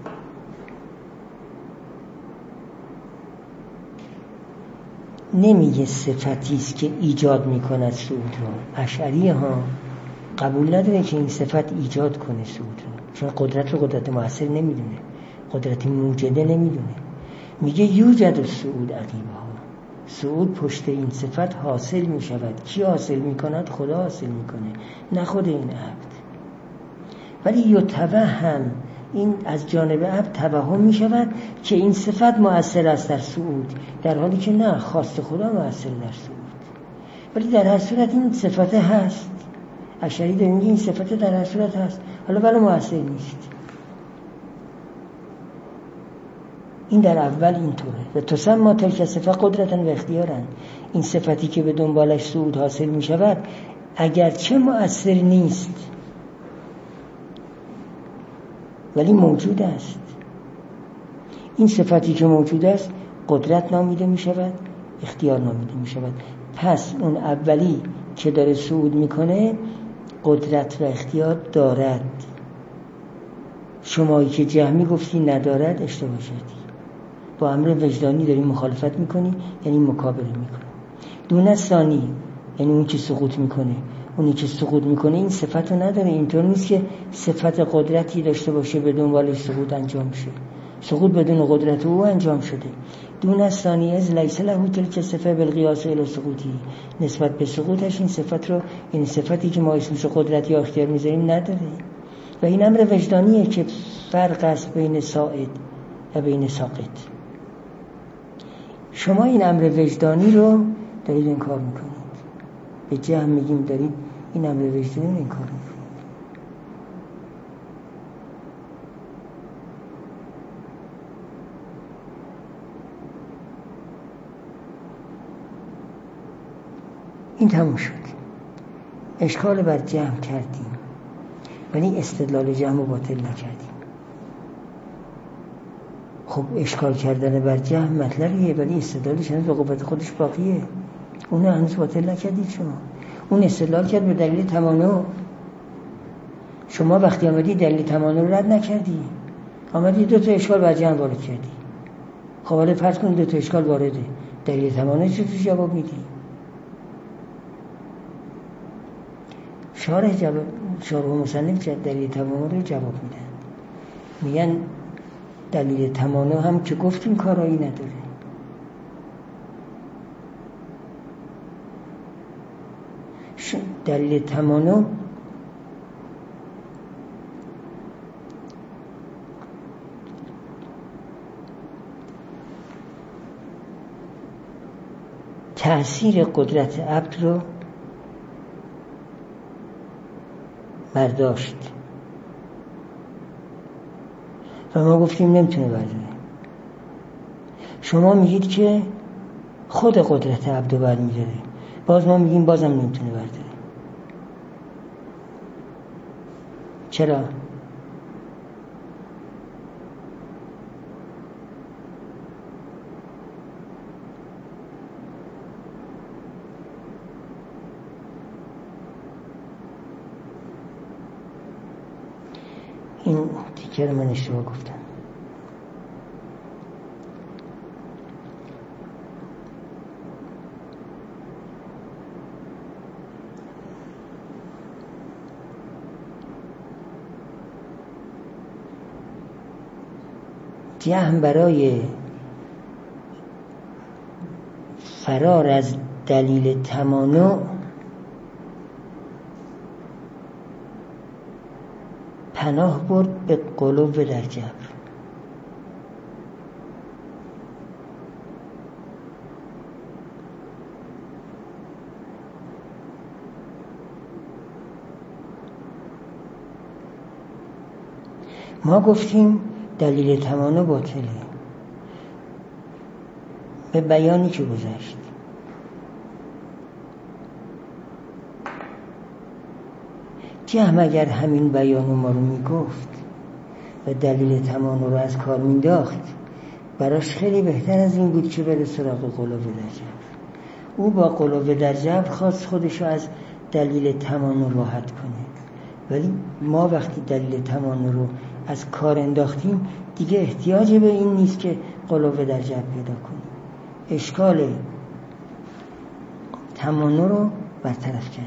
[SPEAKER 1] نمیگه صفتی است که ایجاد میکند صعود رو. اشعری ها قبول نداره که این صفت ایجاد کنه صعود رو، چون قدرت رو قدرت مؤثر نمیدونه، قدرت موجده نمیدونه. میگه یوجد الصعود عقیبه ها، صعود پشت این صفت حاصل می شود. کی حاصل می کند؟ خدا حاصل می کنه، نه خود این عبد. ولی یتوهم، این از جانب عبد توهم می شود که این صفت مؤثر است در صعود، در حالی که نه، خواست خدا مؤثر در صعود. ولی در هر صورت این صفت هست. اشعری داره میگه این صفت در هر صورت هست، حالا ولی مؤثر نیست. این در اول اینطوره. و تسمى تلک صفه قدرتا و اختیارا، این صفتی که به دنبالش صعود حاصل می شود اگرچه مؤثر نیست ولی موجود است. این صفتی که موجود است قدرت نامیده می شود، اختیار نامیده می شود. پس اون اولی که داره صعود میکنه قدرت و اختیار دارد. شمایی که جهمی گفتی ندارد، اشتباه شدی. با امر وجدانی داری مخالفت میکنی، یعنی مکابره میکنی. دون ثانی، یعنی اون که سقوط میکنه، اونی که سقوط میکنه این صفت رو نداره. اینطور نیست که صفت قدرتی داشته باشه به دنبالش سقوط انجام شه. سقوط بدون قدرت او انجام شده. دون ثانی از لیس له تلک صفه بالقیاس الی سقوطی، نسبت به سقوطش این صفت رو، این صفتی که ما اسمش قدرت یا اختیار میذاریم نداره. و این امر وجدانیه که فرق است بین ساعد و بین ساقط. شما این امر وجدانی رو دارید انکار میکنید. به جهم میگیم دارید این امر وجدانی رو انکار میکنید. این تموم شد. اشکال بر جهم کردیم ولی استدلال جهم رو باطل نکردیم. خب اشکال کردن بر جهم مطلبیه ولی استدلالش هنوز به قوت خودش باقیه. اون هنوز باطل نکردید شما. اون استدلال کرد به دلیل تمانع. شما وقتی آمدی دلیل تمانع رو رد نکردی، آمدی دو تا اشکال بر جهم وارد کردی. خب حالا فرض کن دو تا اشکال وارده، دلیل تمانع چی توش جواب میدی؟ شارح جواب، شارح و مصنف دلیل تمانع رو جواب میدن. میگن دلیل تمانع هم که گفتیم کارایی نداره. دلیل تمانع تأثیر قدرت عبد رو برداشت و ما گفتیم نمیتونه برداره. شما میگید که خود قدرت عبد رو برمیداره، باز ما میگیم بازم نمیتونه برداره. چرا؟ این تیکر من اشتباه گفتم. جهم برای فرار از دلیل تمانع پناه برد به غلو در جبر. ما گفتیم دلیل تمانع باطله به بیانی که گذشت. جهم اگر همین بیان ما رو میگفت و دلیل تمانع رو از کار مینداخت، براش خیلی بهتر از این بود که بره سراغ غلو در جبر. او با غلو در جبر خواست خودش رو از دلیل تمانع راحت کنه، ولی ما وقتی دلیل تمانع رو از کار انداختیم دیگه احتیاجی به این نیست که غلو در جبر پیدا کنیم. اشکال تمانع رو برطرف کردیم.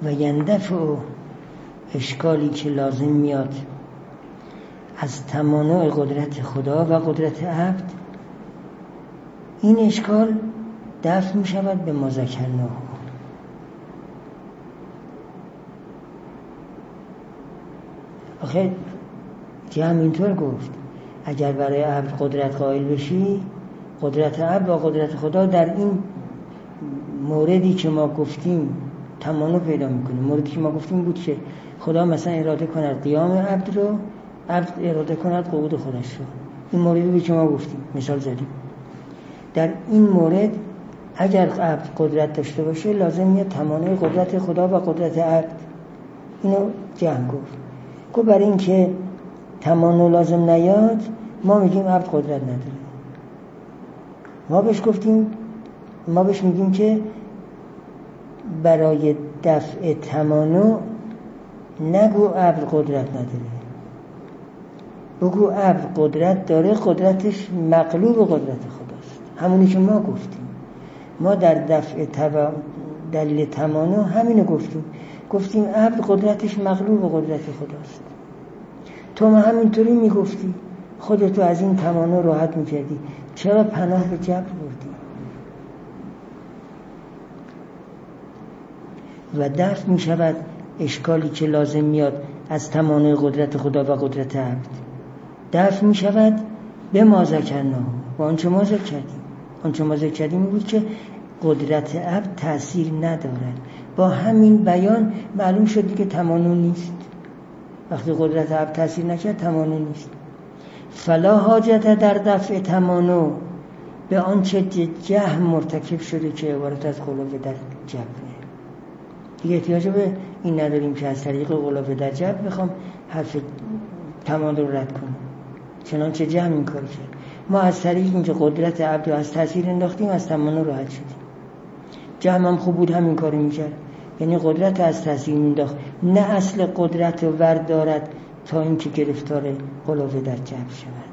[SPEAKER 1] و یندفع اشکالی که لازم میاد از تمانع قدرت خدا و قدرت عبد، این اشکال دفع می شود به ما ذکرناه. آخه جمع اینطور گفت اگر برای عبد قدرت قائل بشی، قدرت عبد و قدرت خدا در این موردی که ما گفتیم تمانع پیدا میکنه. موردی که ما گفتیم بود که خدا مثلا اراده کند قیام عبد رو، عبد اراده کند قعود خودش رو. این موردی بود که ما گفتیم، مثال زدیم. در این مورد اگر عبد قدرت داشته باشه لازم میاد تمانع قدرت خدا و قدرت عبد. اینو جمع گفت. گفت برای این که تمانع لازم نیاد ما میگیم عبد قدرت نداره. ما بهش گفتیم، ما بهش میگیم که برای دفع تمانع نگو عبد قدرت نداره، بگو عبد قدرت داره، قدرتش مغلوب قدرت خداست. همونی که ما گفتیم. ما در دفع تبا دلیل تمانع همینو گفتیم. گفتیم عبد قدرتش مغلوب قدرت خداست. تو ما همینطوری میگفتی، خودتو از این تمانع راحت میکردی، چرا پناه به جبر بردی؟ و دفع میشود اشکالی که لازم میاد از تمانع قدرت خدا و قدرت عبد. دفع میشود به ما ذکرناه، با آنچه ما ذکر کردیم. آنچه ما ذکر کردیم بود که قدرت عبد تأثیر ندارد. با همین بیان معلوم شد که تمانع نیست. وقتی قدرت عبد تأثیر نکرد تمانع نیست. فلا حاجت در دفع تمانع به آنچه جهم مرتکب شده که عبارت از غلو در جبره. دیگه احتیاج به این نداریم که از طریق غلو در جبر بخوام حرف تمانع رو رد کنیم، چنانچه جهم این کار کرد. ما از طریق اینکه قدرت عبد رو از تأثیر انداختیم از تمانع راحت شدیم. جهم هم خوب بود همین کارو میکرد، یعنی قدرت از تأثیر انداخت، نه اصل قدرت رو ورد دارد تا اینکه گرفتار غلو در جبر شود.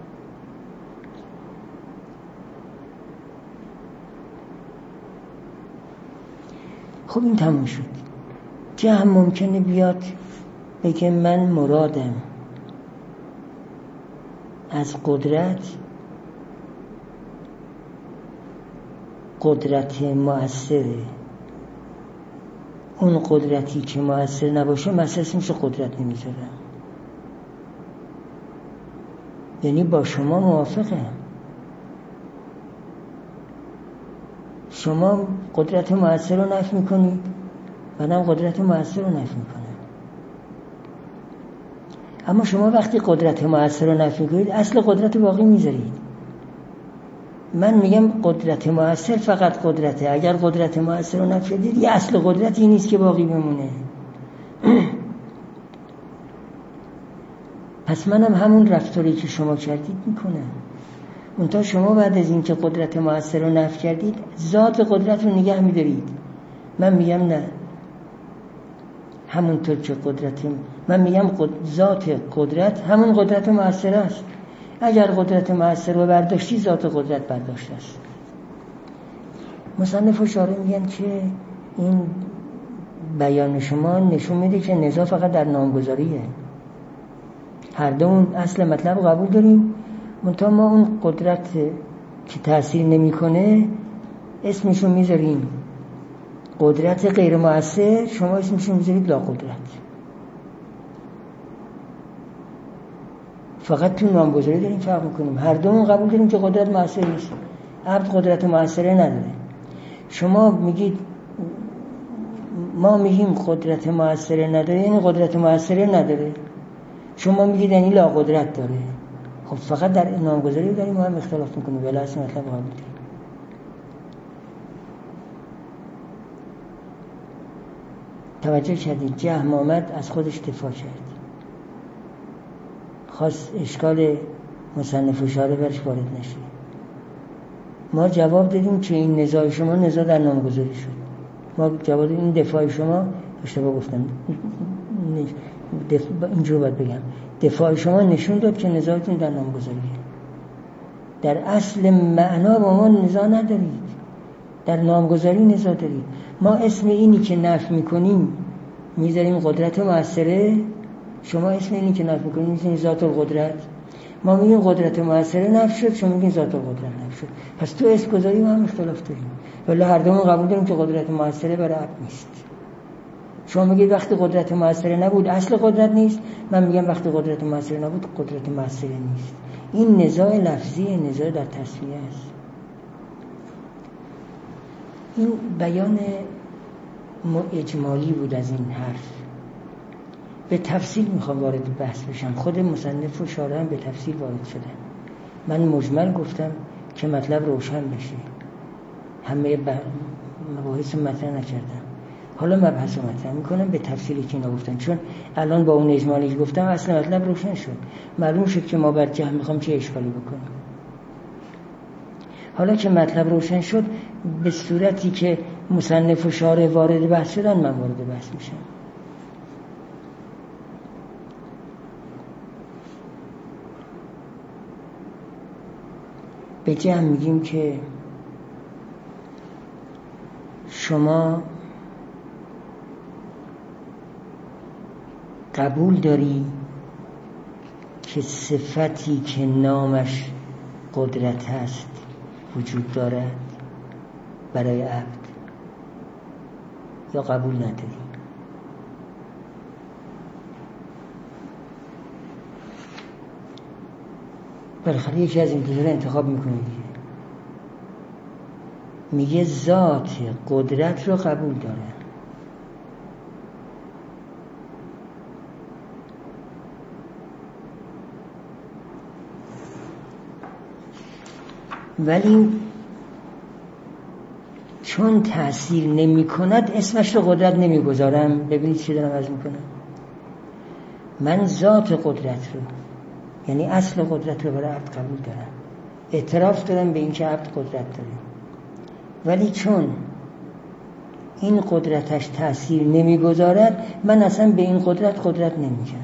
[SPEAKER 1] خب این تموم شد. جهم ممکنه بیاد بگه من مرادم از قدرت قدرت مؤثره. اون قدرتی که مؤثر نباشه مثلا اسمش قدرت نمیذارم. یعنی با شما موافقه. شما قدرت مؤثر رو نفی میکنید، منم قدرت مؤثر رو نفی میکنم. اما شما وقتی قدرت مؤثر رو نفی کنید اصل قدرت رو باقی میذارید. من میگم قدرت مؤثر فقط قدرته. اگر قدرت مؤثر رو نفی کنید یه اصل قدرتی نیست که باقی بمونه. پس منم همون رفتاری که شما کردید میکنم. اونتا شما بعد از اینکه قدرت مؤثر رو نفی کردید ذات قدرت رو نگه میدارید. من میگم نه، همونطور که قدرت، من میگم قد... ذات قدرت همون قدرت مؤثر است. اگر قدرت مؤثر رو برداشتی ذات قدرت برداشته است. مصنف و شارح میگن که این بیان شما نشون میده که نزاع فقط در نامگذاریه. هر دومون اصل مطلب قبول داریم، منتها ما اون قدرت که تأثیر نمیکنه اسمشو میذاریم قدرت غیر مؤثر، شما اسمشو میذارید لا قدرت. فقط تو نامگذاری داریم فرق میکنیم. هر دومون قبول داریم که قدرت مؤثر نیست. عبد قدرت مؤثره نداره. شما میگید، ما میگیم قدرت مؤثره نداره یعنی قدرت مؤثره نداره. شما میگید یعنی لا قدرت داره. خب فقط در نامگذاری داریم ما هم اختلاف میکنیم، ولی اصلا مطلب قبول داریم. توجه کردید جهم آمد از خودش دفاع کرد، خواست اشکال مصنف و شارح برش وارد نشه. ما جواب دادیم که این نزاع شما نزاع در نامگذاری شد. ما جواب دادیم این دفاع شما، اشتباه گفتم، دفاع اینجور باید بگم، دفاع شما نشون داد که نزاعتون در نامگذاریه. در اصل معنا با ما نزاع ندارید. در نامگذاری نزاع دارید. ما اسم اینی که نفی میکنیم میذاریم قدرت مؤثره، شما اسم اینی که نفی میکنیم میذاریم ذات القدرت. ما میگیم قدرت مؤثره نفی شد، شما میگین ذات القدرت نفی شد. پس تو اسم گذاری ما هم اختلاف داریم، ولی هر دومون قبول داریم که قدرت مؤثره برای عبد نیست. شما میگید وقتی قدرت مؤثره نبود اصل قدرت نیست، من میگم وقتی قدرت مؤثره نبود قدرت مؤثره نیست. این نزاع لفظی، نزاع در تسویه است. این بیان اجمالی بود از این حرف. به تفصیل میخوام وارد بحث بشم. خود مصنف و شارح هم به تفصیل وارد شدن. من مجمل گفتم که مطلب روشن بشه، همه مباحث مطرح نکردم. حالا مبحث مطرح میکنم به تفصیلی که اینا گفتن، چون الان با اون اجمالی گفتم اصلا مطلب روشن شد، معلوم شد که ما بعد جمع میخوام چه اشکالی بکنیم. حالا که مطلب روشن شد، به صورتی که مصنف و شارح وارد بحث شدن من وارد بحث میشم. به جمع میگیم که شما قبول داری که صفتی که نامش قدرت هست وجود دارد برای عبد، یا قبول نداری؟ بالاخره یکی از این دو رو انتخاب میکنه دیگه. میگه ذات قدرت رو قبول داره، ولی چون تأثیر نمی کند اسمش رو قدرت نمی گذارم. ببینید چی دارم عرض میکنم. من ذات قدرت رو، یعنی اصل قدرت رو برای عبد قبول دارم، اعتراف دارم به این که عبد قدرت داره، ولی چون این قدرتش تأثیر نمی گذارد من اصلا به این قدرت قدرت نمی کنم.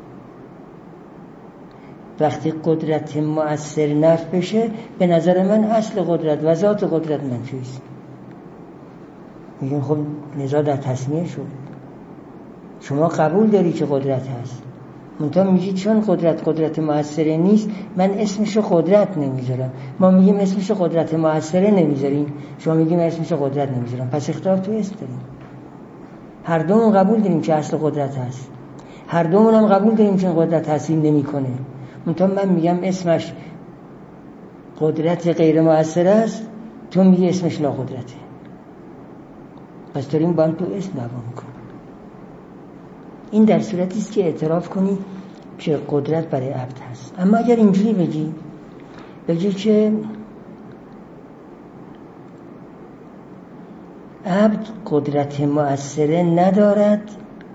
[SPEAKER 1] وقتی قدرت مؤثر نفی بشه به نظر من اصل قدرت و ذات قدرت منفی است. میگم خب نزاع در تسمیه شد. شما قبول داری که قدرت هست، منتها میگی چون قدرت قدرت مؤثره نیست من اسمشو قدرت نمیذارم. ما میگیم اسمشو قدرت مؤثره نمیذاریم، شما میگیم اسمشو قدرت نمیذارم. پس اختلاف تو اسم داریم. هر دومون قبول داریم که اصل قدرت هست، هر دومون هم قبول داریم که قدرت تاثیر نمیکنه. منتها من میگم اسمش قدرت غیر مؤثر است، تو میگی اسمش لا قدرته. پس داریم با هم تو اسم دعوا میکنیم. این در صورتی است که اعتراف کنی که قدرت برای عبد هست. اما اگر اینجوری بگی بگی که عبد قدرت مؤثره ندارد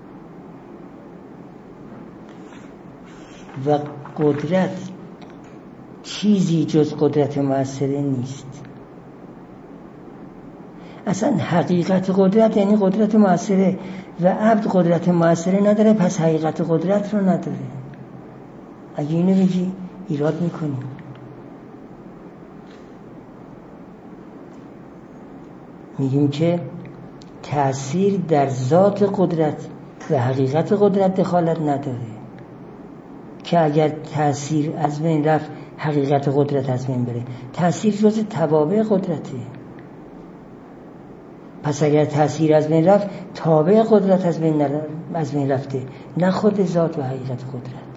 [SPEAKER 1] و قدرت چیزی جز قدرت مؤثره نیست. اصلا حقیقت قدرت یعنی قدرت مؤثره و عبد قدرت مؤثره نداره، پس حقیقت قدرت رو نداره. اگه اینو بگی ایراد میکنی. میگیم که تأثیر در ذات قدرت و حقیقت قدرت دخالت نداره، که اگر تأثیر از بین رفت حقیقت قدرت از بین بره. تأثیر جز توابع قدرته. پس اگر تأثیر از بین رفت تابع قدرت از بین از بین رفته، نه خود ذات و حقیقت قدرت.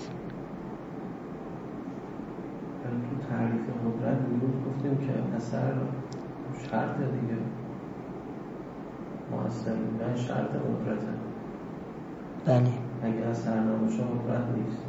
[SPEAKER 2] تو تعریف قدرت دیروز گفتیم که اثر شرط دیگه مؤثر بودن شرط قدرته.
[SPEAKER 1] بله.
[SPEAKER 2] اگه اثر نباشه قدرت نیست.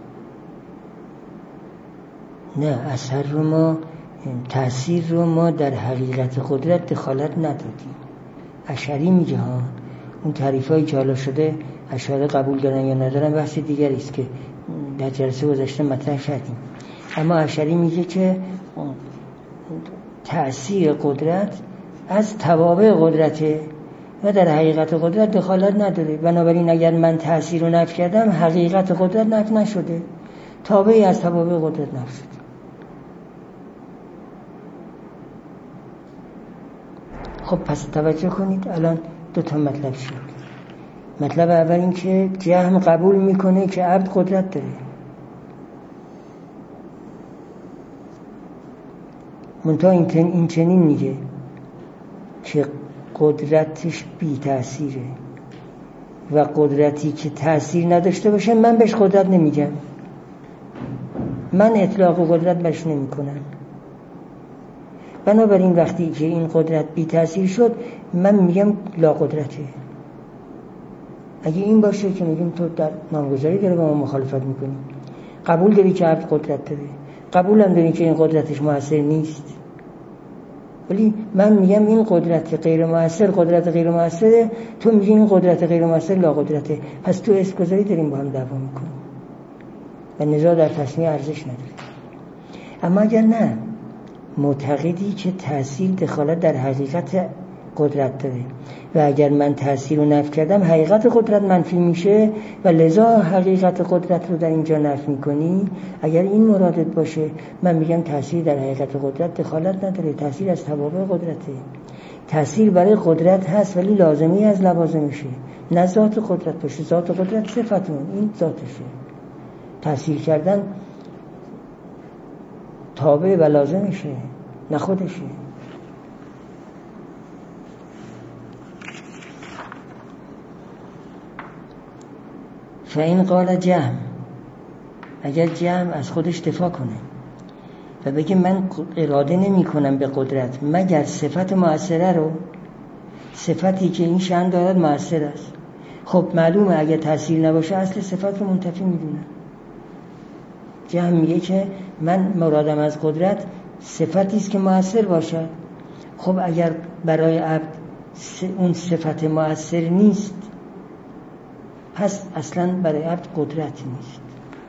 [SPEAKER 1] نه، اثر رو ما تأثیر رو ما در حقیقت قدرت دخالت ندادیم. اشعری میگه ها، اون تعریفایی که حالا شده اشعری قبول دارن یا ندارن بحث دیگری است که در جلسه گذشته مطرح کردیم. اما اشعری میگه که تأثیر قدرت از توابع قدرته و در حقیقت قدرت دخالت نداره. بنابراین اگر من تأثیر رو نفی کردم حقیقت قدرت نفی نشده، تابعی از توابع قدرت نفی شده. خب پس توجه کنید الان دو تا مطلب شد. مطلب اول این که جهم قبول میکنه که عبد قدرت داره، منتها این چنین میگه که قدرتش بی تأثیره و قدرتی که تأثیر نداشته باشه من بهش قدرت نمیگم، من اطلاق قدرت بهش نمیکنم. بنابراین وقتی که این قدرت بی تأثیر شد من میگم لا قدرته. اگه این باشه که میگیم تو در نامگذاری داره با ما مخالفت میکنی، قبول داری که عبد قدرت داره، قبول هم داری که این قدرتش مؤثر نیست، ولی من میگم این قدرت غیر مؤثر قدرت غیر مؤثره، تو میگی این قدرت غیر مؤثر لا قدرته، پس تو اسم گذاری داریم با هم دعوا میکنیم و نزاع در تصمیه ارزش نداره. اما اگر نه معتقدی که تأثیر دخالت در حقیقت قدرت داره و اگر من تأثیر رو نفی کردم حقیقت قدرت منفی میشه و لذا حقیقت قدرت رو در اینجا نفی میکنی، اگر این مرادت باشه من میگم تأثیر در حقیقت قدرت دخالت نداره، تأثیر از توابع قدرته. تأثیر برای قدرت هست ولی لازمی از لوازمشه، نه ذات قدرت باشه. ذات قدرت صفتون، این ذاتشه. تأثیر کردن تابع و لازمشه نه خودشه. فإن قال جهم، اگر جهم از خودش دفاع کنه و بگه من اراده نمی کنم به قدرت مگر صفت مؤثره رو، صفتی که این شأن دارد مؤثر است، خب معلومه اگر تأثیر نباشه اصل صفت رو منتفی میدونم. جهم میگه که من مرادم از قدرت صفتی است که مؤثر باشد، خب اگر برای عبد اون صفت مؤثر نیست پس اصلا برای عبد قدرت نیست.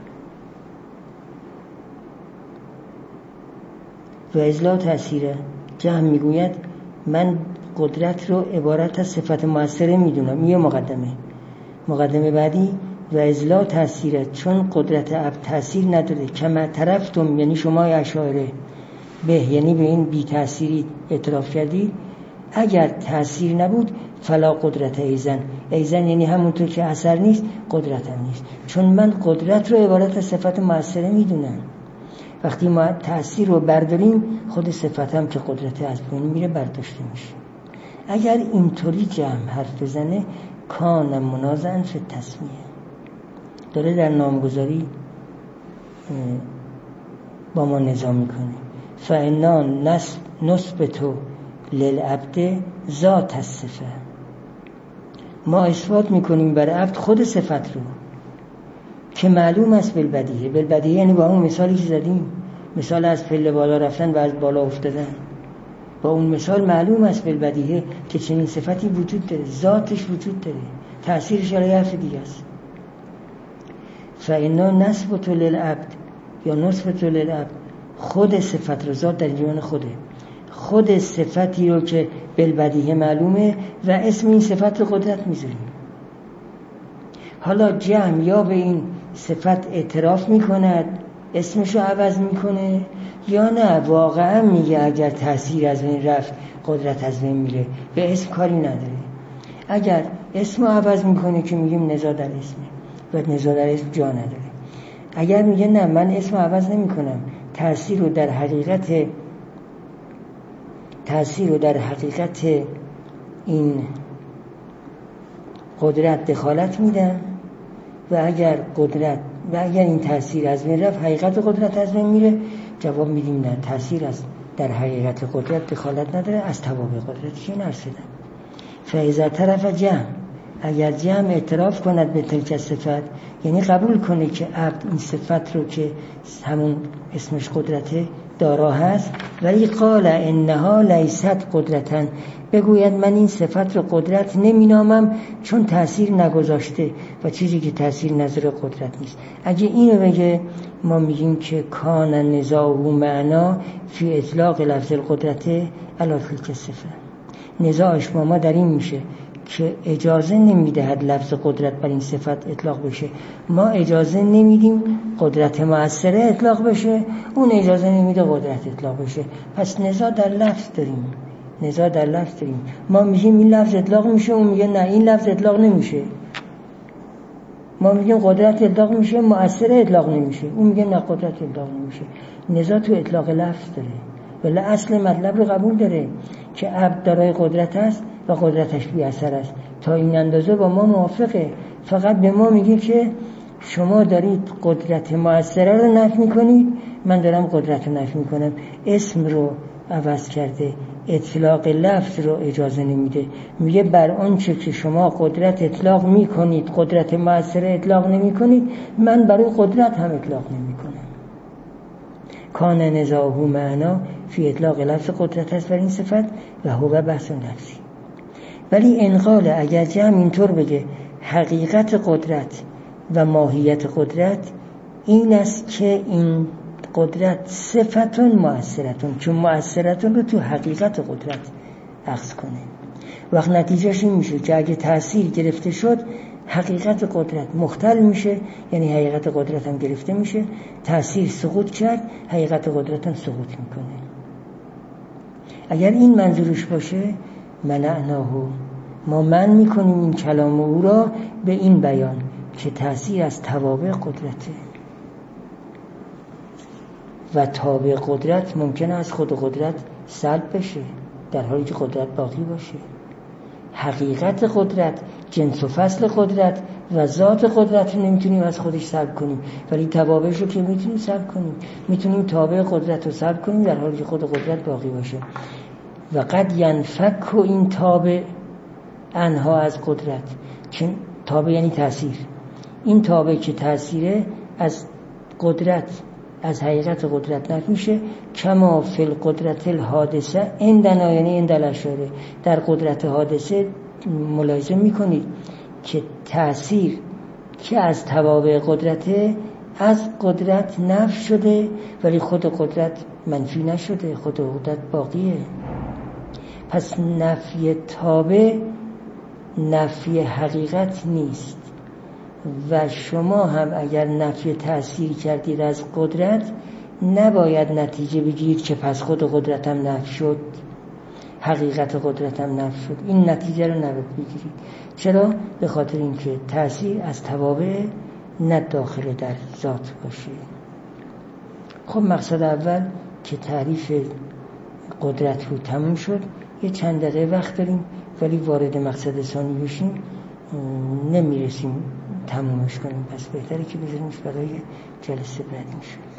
[SPEAKER 1] و ازلا تأثیره، جهم میگوید من قدرت رو عبارت از صفت مؤثره میدونم. یه مقدمه مقدمه بعدی و ازلا تأثیره، چون قدرت عبد تأثیر نداره، کما طرفتم یعنی شما اشاعره به یعنی به این بی تأثیری اعتراف کردید، اگر تأثیر نبود فلا قدرت ایزن، ایزن یعنی همونطور که اثر نیست قدرت هم نیست، چون من قدرت رو عبارت از صفت مؤثره میدونم. وقتی ما تأثیر رو برداریم خود صفت هم که قدرت از بین میره برداشته میشه. اگر اینطوری جمع حرف بزنه کان منازعا فی التسمیه، داره در نامگذاری با ما نظام میکنه. فانا نثبت للعبد ذات الصفه، ما اثبات میکنیم برای عبد خود صفت رو که معلوم است بالبدیهه. بالبدیهه یعنی با اون مثالی که زدیم، مثال از پله بالا رفتن و از بالا افتادن، با اون مثال معلوم است بالبدیهه که چنین صفتی وجود داره، ذاتش وجود داره، تأثیرش علیه حرف دیگه است. فانا نثبت للعبد یا نثبت للعبد، خود صفت رو، ذات در جهان خوده، خود صفتی رو که بالبدیهه معلومه و اسم این صفت رو قدرت میذاریم. حالا جهم یا به این صفت اعتراف میکند اسمشو عوض میکنه یا نه واقعا میگه اگر تأثیر از بین رفت قدرت از بین میره، به اسم کاری نداره. اگر اسمو عوض میکنه که میگیم نزاع در اسمه و نزاع در اسم جا نداره. اگر میگه نه من اسمو عوض نمیکنم، تأثیر رو در حقیقت تأثیر رو در حقیقت این قدرت دخالت میدم و اگر قدرت و اگر این تأثیر از بین رفت حقیقت قدرت از بین میره، جواب میدیم نه، تأثیر از در حقیقت قدرت دخالت نداره، از توابع قدرت که نرسیدن. فاذا طرف جهم، اگر جهم اعتراف کند به تلک صفت، یعنی قبول کنه که عبد این صفت رو که همون اسمش قدرته دارا هست، ولی قال انها لیست قدرتن، بگوید من این صفت رو قدرت نمینامم چون تأثیر نگذاشته و چیزی که تأثیر نذاره قدرت نیست. اگه اینو بگه ما میگیم که کان نزاع و معنا فی اطلاق لفظ القدرت علی تلک صفه. نزاعش با ما در این میشه که اجازه نمیدهد لفظ قدرت بر این صفت اطلاق بشه، ما اجازه نمیدیم قدرت مؤثره اطلاق بشه، اون اجازه نمیده قدرت اطلاق بشه. پس نزاع در لفظ داریم، نزاع در لفظ داریم. ما میگیم این لفظ اطلاق میشه، اون میگه نه این لفظ اطلاق نمیشه. ما میگیم قدرت اطلاق میشه، مؤثر اطلاق نمیشه، اون میگه نه قدرت اطلاق نمیشه. نزاع تو اطلاق لفظ داره، ولی اصل مطلب رو قبول داره که عبد دارای قدرت است و قدرتش بی اثر است. تا این اندازه با ما موافقه، فقط به ما میگه که شما دارید قدرت مؤثره رو نفی میکنید، من دارم قدرت رو نفی میکنم. اسم رو عوض کرده، اطلاق لفظ رو اجازه نمیده. میگه بر آنچه که شما قدرت اطلاق میکنید قدرت مؤثره اطلاق نمیکنید، من برای قدرت هم اطلاق نمیکنم. کان نزاعه معنا فی اطلاق لفظ قدرت است بر این صفت و هو بحث لفظی. ولی انقال اگر جمع اینطور بگه حقیقت قدرت و ماهیت قدرت این است که این قدرت صفتون مؤثرتون، چون مؤثرتون رو تو حقیقت قدرت اخذ کنه. وقت نتیجهش این میشه که اگه تأثیر گرفته شد حقیقت قدرت مختل میشه، یعنی حقیقت قدرت هم گرفته میشه. تأثیر سقوط کرد، حقیقت قدرت هم سقوط میکنه. اگر این منظورش باشه منعناه، ما من میکنیم این کلام او را به این بیان که تأثیر از توابع قدرته و تابع قدرت ممکنه از خود قدرت سلب بشه در حالی که قدرت باقی باشه. حقیقت قدرت، جنس و فصل قدرت و ذات قدرت رو نمیتونیم از خودش سلب کنیم، ولی توابعش رو که میتونیم سلب کنیم. میتونیم تابع قدرت رو سلب کنیم در حالی که خود قدرت باقی باشه. و قد ینفک این تابع انها از قدرت، چون تابع یعنی تأثیر. این تابع که تأثیره از قدرت، از حقیقت قدرت نفی میشه. کما فی القدرت الحادثه عندنا، یعنی عند الاشاعره در قدرت حادثه ملاحظه میکنید که تأثیر که از توابع قدرته از قدرت نفی شده ولی خود قدرت منفی نشده، خود قدرت باقیه. پس نفی تابع نفی حقیقت نیست و شما هم اگر نفی تأثیر کردید از قدرت نباید نتیجه بگیرید که پس خود قدرت هم نفی شد، حقیقت قدرت هم نفی شد. این نتیجه رو نباید بگیرید. چرا؟ به خاطر اینکه تأثیر از توابع نه داخل در ذات باشه. خب مقصد اول که تعریف قدرت رو تموم شد. یه چند دقیقه وقت داریم ولی وارد مقصد ثانی بشیم نمیرسیم تمومش کنیم، پس بهتره که بذاریمش برای جلسه بعدی میشه.